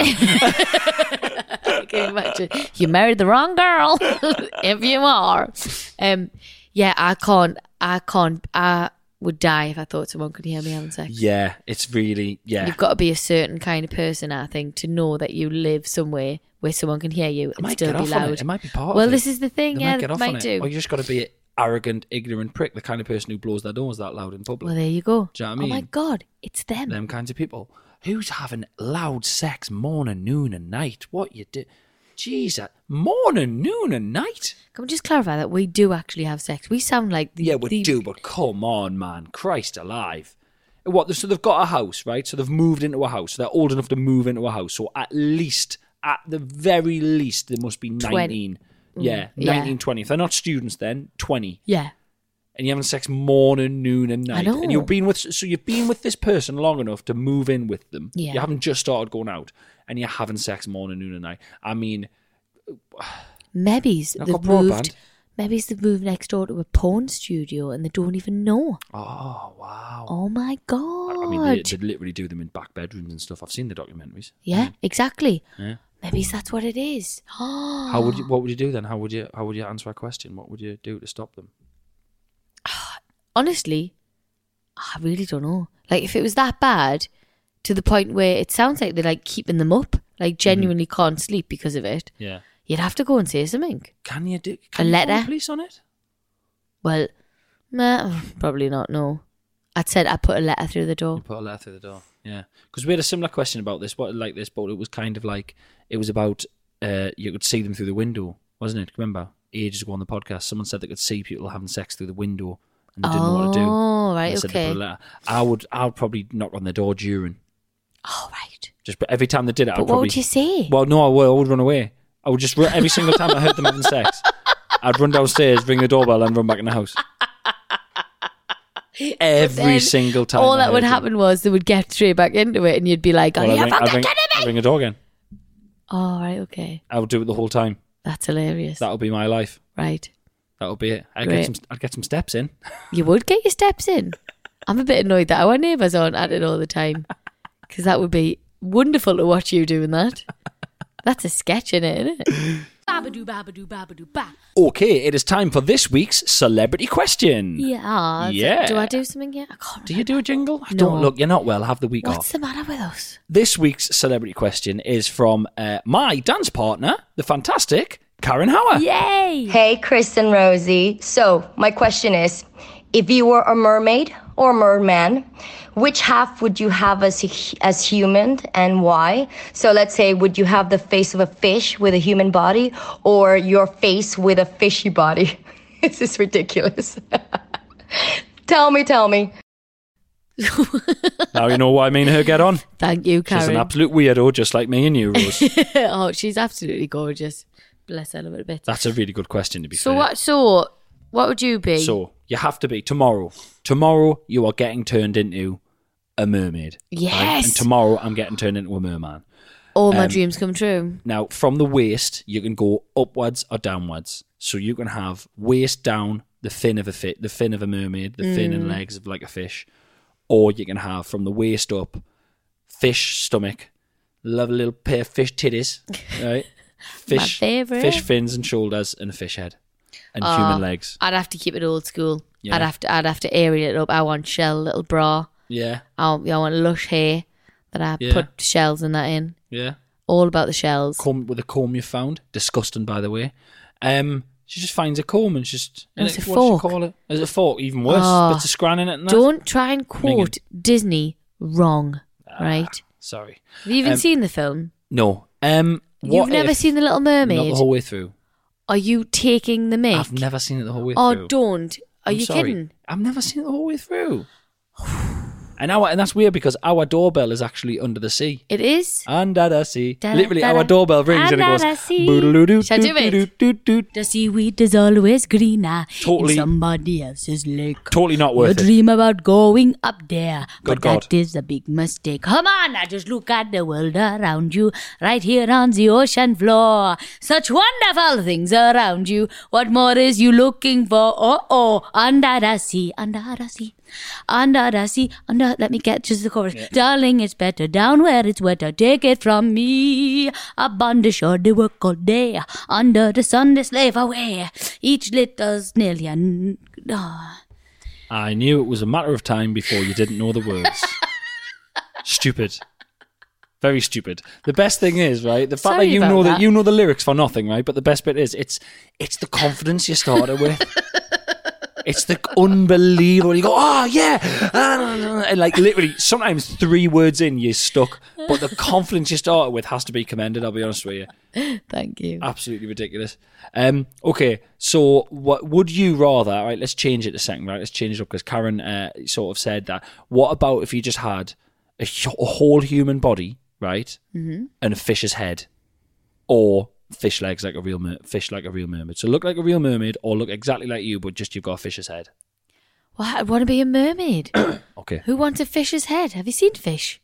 Speaker 4: I can imagine. You married the wrong girl. If you are. Um, yeah, I can't, I can't, I would die if I thought someone could hear me having sex.
Speaker 5: Yeah, it's really, yeah.
Speaker 4: You've got to be a certain kind of person, I think, to know that you live somewhere where someone can hear you
Speaker 5: It
Speaker 4: and
Speaker 5: might
Speaker 4: still
Speaker 5: get
Speaker 4: be
Speaker 5: off on
Speaker 4: loud.
Speaker 5: it. It might be part
Speaker 4: well,
Speaker 5: of it.
Speaker 4: this is the thing,
Speaker 5: They
Speaker 4: yeah,
Speaker 5: might get off
Speaker 4: might
Speaker 5: on it.
Speaker 4: do.
Speaker 5: Or you just got to be an arrogant, ignorant prick, the kind of person who blows their doors that loud in public.
Speaker 4: Well, there you go.
Speaker 5: Do you know what I mean?
Speaker 4: Oh my God, it's them.
Speaker 5: Them kinds of people. Who's having loud sex morning, noon, and night? What you do? Jesus, morning, noon, and night?
Speaker 4: Can we just clarify that we do actually have sex? We sound like the,
Speaker 5: Yeah, we
Speaker 4: the,
Speaker 5: do, but come on, man. Christ alive. What? So they've got a house, right? So they've moved into a house. So they're old enough to move into a house. So at least, at the very least, they must be nineteen. Yeah,
Speaker 4: Mm, yeah.
Speaker 5: nineteen, twenty. If they're not students then, twenty.
Speaker 4: Yeah.
Speaker 5: And you're having sex morning, noon, and night.
Speaker 4: I know.
Speaker 5: And you've been with, so you've been with this person long enough to move in with them.
Speaker 4: Yeah.
Speaker 5: You haven't just started going out, and you're having sex morning, noon, and night. I mean,
Speaker 4: Maybe
Speaker 5: I've
Speaker 4: they've
Speaker 5: got broadband.
Speaker 4: moved. Maybe they've moved next door to a porn studio and they don't even know.
Speaker 5: oh wow.
Speaker 4: Oh my God.
Speaker 5: I mean, they, they literally do them in back bedrooms and stuff. I've seen the documentaries.
Speaker 4: Yeah, exactly.
Speaker 5: Yeah.
Speaker 4: Maybe that's what it is.
Speaker 5: How would you? What would you do then? How would you? How would you answer a question? What would you do to stop them?
Speaker 4: Honestly, I really don't know. Like, if it was that bad to the point where it sounds like they're like keeping them up, like genuinely can't sleep because of it,
Speaker 5: Yeah.
Speaker 4: you'd have to go and say something.
Speaker 5: Can you do?
Speaker 4: A
Speaker 5: Can you phone
Speaker 4: letter?
Speaker 5: the police on it?
Speaker 4: Well, nah, probably not. No, I'd said I put a letter through the door.
Speaker 5: You put a letter through the door. Yeah. Because we had a similar question about this, what like this, but it was kind of like it was about uh, you could see them through the window, wasn't it? Remember, ages ago on the podcast, someone said they could see people having sex through the window and they didn't know what to do.
Speaker 4: Oh, right,
Speaker 5: And they said they
Speaker 4: okay.
Speaker 5: put a letter. I would, I would probably knock on the door during.
Speaker 4: Oh, right.
Speaker 5: Just but every time they did it, I'd
Speaker 4: But what
Speaker 5: probably.
Speaker 4: would you say?
Speaker 5: Well, no, I would, I would run away. I would just run, every single time I heard them having sex, I'd run downstairs, ring the doorbell, and run back in the house. Every
Speaker 4: Then
Speaker 5: single time.
Speaker 4: all
Speaker 5: I
Speaker 4: that would
Speaker 5: heard them.
Speaker 4: happen was they would get straight back into it, and you'd be like, "Are
Speaker 5: Well,
Speaker 4: you
Speaker 5: I'd ring,
Speaker 4: fucking
Speaker 5: I'd ring,
Speaker 4: kidding me?"
Speaker 5: I'd ring the door again.
Speaker 4: Oh, right, okay.
Speaker 5: I would do it the whole time.
Speaker 4: That's hilarious.
Speaker 5: That would be my life.
Speaker 4: Right.
Speaker 5: That would be it. I'd
Speaker 4: Great.
Speaker 5: get some. I'd get some steps in.
Speaker 4: You would get your steps in. I'm a bit annoyed that our neighbours aren't at it all the time, because that would be wonderful to watch you doing that. That's a sketch in it, isn't it?
Speaker 6: Babadoo, babadoo, babadoo, ba.
Speaker 5: Okay, it is time for this week's celebrity question.
Speaker 4: Yeah.
Speaker 5: Yeah.
Speaker 4: Do I do something yet? I can't.
Speaker 5: Do you do a jingle?
Speaker 4: No.
Speaker 5: Don't look. You're not well. Have the week
Speaker 4: What's
Speaker 5: off.
Speaker 4: the matter with us?
Speaker 5: This week's celebrity question is from uh, my dance partner, the fantastic Karen Hauer.
Speaker 4: Yay!
Speaker 12: Hey, Chris and Rosie. So, my question is, if you were a mermaid or a merman, which half would you have as as human and why? So let's say, would you have the face of a fish with a human body or your face with a fishy body? This is ridiculous. Tell me, tell me.
Speaker 5: Now you know why me and her get on.
Speaker 4: Thank you,
Speaker 5: She's an
Speaker 4: Karen.
Speaker 5: absolute weirdo, just like me and you, Rose.
Speaker 4: Oh, she's absolutely gorgeous. Bless her a little bit.
Speaker 5: That's a really good question, to be
Speaker 4: So
Speaker 5: fair.
Speaker 4: what? So what would you be?
Speaker 5: So you have to be tomorrow. Tomorrow you are getting turned into a mermaid. right?
Speaker 4: Yes.
Speaker 5: And tomorrow I'm getting turned into a merman.
Speaker 4: All my
Speaker 5: um,
Speaker 4: dreams come true.
Speaker 5: Now from the waist you can go upwards or downwards. So you can have waist down, the fin of a fit, the fin of a mermaid, the fin and
Speaker 4: Mm.
Speaker 5: legs of like a fish, or you can have from the waist up, fish stomach, Love a little pair of fish titties, right? Fish,
Speaker 4: favourite.
Speaker 5: fish fins and shoulders and a fish head and
Speaker 4: Oh,
Speaker 5: human legs.
Speaker 4: I'd have to keep it old school.
Speaker 5: Yeah.
Speaker 4: I'd have to I'd have to aerate it up. I want shell little bra.
Speaker 5: Yeah,
Speaker 4: I want, I want lush hair that I
Speaker 5: Yeah.
Speaker 4: put shells and that in.
Speaker 5: yeah.
Speaker 4: All about the shells.
Speaker 5: Comb with a comb you found. Disgusting, by the way. Um, she just finds a comb and she's just.
Speaker 4: No, it's
Speaker 5: innit,
Speaker 4: a
Speaker 5: what does she
Speaker 4: fork.
Speaker 5: call it? Is it a fork? Even worse.
Speaker 4: Oh.
Speaker 5: Bits of scran in it and that.
Speaker 4: Don't try and quote Disney wrong, right?
Speaker 5: Sorry.
Speaker 4: Have you even
Speaker 5: Um,
Speaker 4: seen the film?
Speaker 5: No. Um,
Speaker 4: You've
Speaker 5: what
Speaker 4: never
Speaker 5: if-
Speaker 4: seen The Little
Speaker 5: Not
Speaker 4: Mermaid?
Speaker 5: the whole way through.
Speaker 4: Are you taking the mic?
Speaker 5: I've never seen it the whole way
Speaker 4: Oh,
Speaker 5: through.
Speaker 4: don't. Are
Speaker 5: I'm
Speaker 4: you
Speaker 5: sorry.
Speaker 4: kidding?
Speaker 5: I've never seen it the whole way through. And our, and that's weird because our doorbell is actually under the sea.
Speaker 4: It is?
Speaker 5: Under the sea.
Speaker 4: Da-
Speaker 5: Literally,
Speaker 4: da-
Speaker 5: our
Speaker 4: da-
Speaker 5: doorbell rings and it
Speaker 4: under
Speaker 5: goes.
Speaker 4: the sea.
Speaker 5: boodle-doo-doo,
Speaker 4: Shall I do it?
Speaker 5: doo-doo-doo-doo-doo.
Speaker 4: The seaweed is always greener
Speaker 5: Totally-
Speaker 4: in somebody else's lake.
Speaker 5: Totally not
Speaker 4: You
Speaker 5: worth it.
Speaker 4: dream about going up there,
Speaker 5: Good
Speaker 4: but
Speaker 5: God.
Speaker 4: that is a big mistake. Come on, now just look at the world around you, right here on the ocean floor. Such wonderful things around you. What more is you looking for? Oh, oh, under the sea, under the sea. Under the sea, under. Let me get just the chorus. Darling, it's better down where it's wetter. Take it from me. Up on the shore, they work all day. Under the sun, they slave away. Each little snail, yeah. n- ah.
Speaker 5: I knew it was a matter of time before you didn't know the words. Stupid. Very stupid. The best thing is, right, the fact
Speaker 4: Sorry
Speaker 5: that you
Speaker 4: about
Speaker 5: know that.
Speaker 4: that.
Speaker 5: you know the lyrics for nothing, right? But the best bit is it's it's the confidence you started with. It's the unbelievable. You go, oh yeah, and like literally, sometimes three words in you're stuck. But the confidence you started with has to be commended. I'll be honest with you.
Speaker 4: Thank you.
Speaker 5: Absolutely ridiculous. Um, okay, so what would you rather? Right, let's change it a second. Right, let's change it up because Karen uh, sort of said that. What about if you just had a, hu- a whole human body, right,
Speaker 4: Mm-hmm.
Speaker 5: and a fish's head, or fish legs like a real mer- fish like a real mermaid? So look like a real mermaid, or look exactly like you, but just you've got a fish's head.
Speaker 4: Well, I want to be a mermaid.
Speaker 5: Okay.
Speaker 4: Who wants a fish's head? Have you seen fish?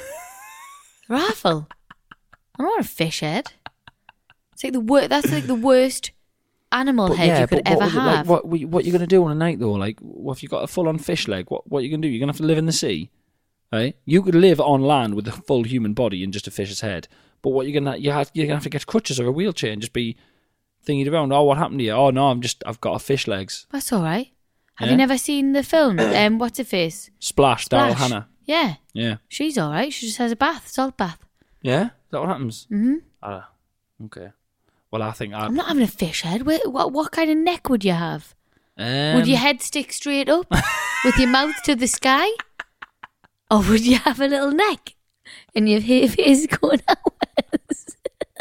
Speaker 4: Raffle. I don't want a fish head. It's like the wor- That's like the worst animal
Speaker 5: But
Speaker 4: head
Speaker 5: yeah,
Speaker 4: you could
Speaker 5: but what
Speaker 4: ever
Speaker 5: would it- like,
Speaker 4: have.
Speaker 5: what what you gonna do on a night though? Like, what if you got a full on fish leg? What what you gonna do? You're gonna have to live in the sea, right? You could live on land with a full human body and just a fish's head. But what you're gonna you have you're gonna have to get crutches or a wheelchair and just be thingied around. Oh, what happened to you? Oh no, I'm just I've got a fish legs.
Speaker 4: That's all right. Have
Speaker 5: Yeah.
Speaker 4: you never seen the film? um, what's her face?
Speaker 5: Splash, Daryl
Speaker 4: Splash.
Speaker 5: Hannah.
Speaker 4: Yeah,
Speaker 5: Yeah,
Speaker 4: she's all right. She just has a bath, salt bath.
Speaker 5: yeah. Is that what happens?
Speaker 4: Mm-hmm.
Speaker 5: Ah, okay. Well, I think I.
Speaker 4: I'm not having a fish head. Where, what, what kind of neck would you have?
Speaker 5: Um,
Speaker 4: Would your head stick straight up with your mouth to the sky? Or would you have a little neck and your face going outwards?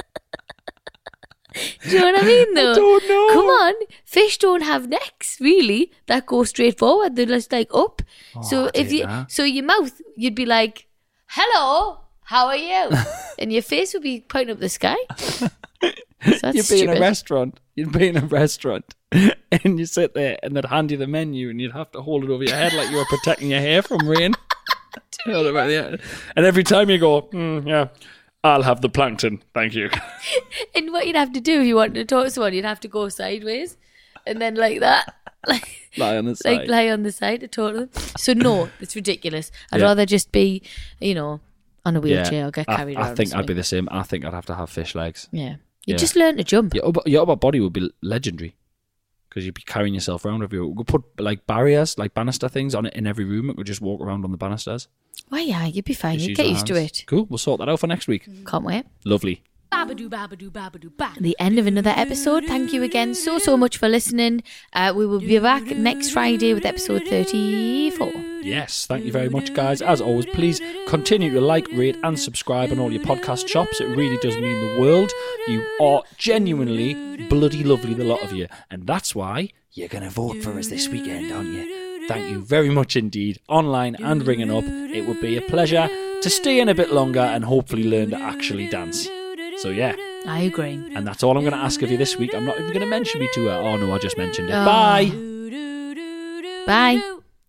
Speaker 4: Do you know what I mean, though?
Speaker 5: I don't know.
Speaker 4: Come on. Fish don't have necks, really, that go straight forward. They're just like up. so
Speaker 5: Oh, I
Speaker 4: if
Speaker 5: did
Speaker 4: you,
Speaker 5: that.
Speaker 4: so your mouth, you'd be like, hello, how are you? And your face would be pointing up the sky. So that's
Speaker 5: You'd be in a
Speaker 4: stupid.
Speaker 5: restaurant. You'd be in a restaurant, and you sit there, and they'd hand you the menu, and you'd have to hold it over your head like you were protecting your hair from rain. Hold it right there. And every time you go, mm, yeah, I'll have the plankton, thank you.
Speaker 4: And what you'd have to do if you wanted to talk to someone, you'd have to go sideways and then like that. Like,
Speaker 5: Lie on the
Speaker 4: like
Speaker 5: side.
Speaker 4: lie on the side to talk to them. So no, it's ridiculous. I'd
Speaker 5: Yeah.
Speaker 4: rather just be, you know, on a wheelchair or get
Speaker 5: I-
Speaker 4: carried
Speaker 5: I,
Speaker 4: around.
Speaker 5: think
Speaker 4: or
Speaker 5: I'd be
Speaker 4: something.
Speaker 5: the same. I think I'd have to have fish legs.
Speaker 4: Yeah. You
Speaker 5: Yeah.
Speaker 4: just learn to jump.
Speaker 5: Your upper, your upper body would be legendary because you'd be carrying yourself around everywhere. We could put like barriers, like banister things on it in every room. It could just walk around on the banisters.
Speaker 4: Why, yeah, you'd be fine.
Speaker 5: Just
Speaker 4: You'd
Speaker 5: use
Speaker 4: get
Speaker 5: our
Speaker 4: used to
Speaker 5: hands.
Speaker 4: it.
Speaker 5: Cool. We'll sort that out for next week.
Speaker 4: Can't wait.
Speaker 5: Lovely.
Speaker 6: Babadoo, babadoo, babadoo, ba.
Speaker 4: The end of another episode. Thank you again so, so much for listening. Uh, we will be back next Friday with episode thirty-four.
Speaker 5: Yes, thank you very much, guys. As always, please continue to like, rate, and subscribe on all your podcast shops. It really does mean the world. You are genuinely bloody lovely, the lot of you. And that's why you're going to vote for us this weekend, aren't you? Thank you very much indeed, online and ringing up. It would be a pleasure to stay in a bit longer and hopefully learn to actually dance. So, yeah.
Speaker 4: I agree.
Speaker 5: And that's all I'm going to ask of you this week. I'm not even going to mention me to her. Oh, no, I just mentioned it.
Speaker 4: Oh.
Speaker 5: Bye.
Speaker 4: Bye.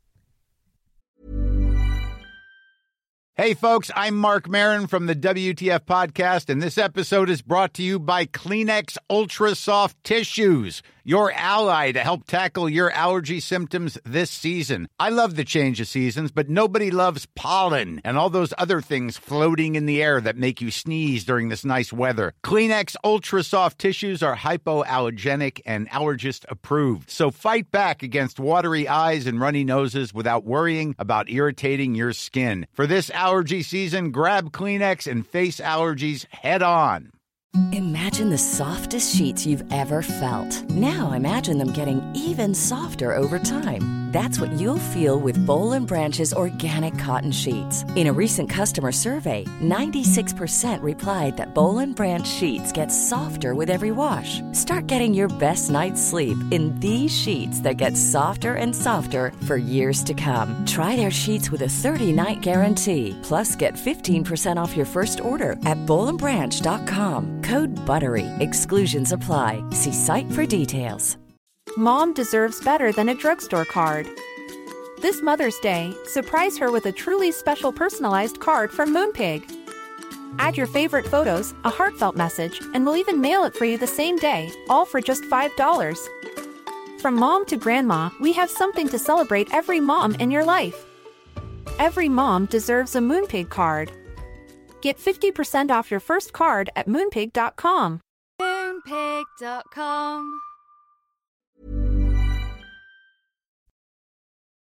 Speaker 13: Hey, folks, I'm Mark Maron from the W T F Podcast, and this episode is brought to you by Kleenex Ultra Soft Tissues. your ally to help tackle your allergy symptoms this season. I love the change of seasons, but nobody loves pollen and all those other things floating in the air that make you sneeze during this nice weather. Kleenex Ultra Soft Tissues are hypoallergenic and allergist approved. So fight back against watery eyes and runny noses without worrying about irritating your skin. For this allergy season, grab Kleenex and face allergies head on.
Speaker 14: Imagine the softest sheets you've ever felt. Now imagine them getting even softer over time. That's what you'll feel with Boll and Branch's organic cotton sheets. In a recent customer survey, ninety-six percent replied that Boll and Branch sheets get softer with every wash. Start getting your best night's sleep in these sheets that get softer and softer for years to come. Try their sheets with a thirty-night guarantee. Plus, get fifteen percent off your first order at boll and branch dot com. Code BUTTERY. Exclusions apply. See site for details.
Speaker 15: Mom deserves better than a drugstore card. This Mother's Day, surprise her with a truly special personalized card from Moonpig. Add your favorite photos, a heartfelt message, and we'll even mail it for you the same day, all for just five dollars. From mom to grandma, we have something to celebrate every mom in your life. Every mom deserves a Moonpig card. Get fifty percent off your first card at moonpig dot com.
Speaker 16: Moonpig dot com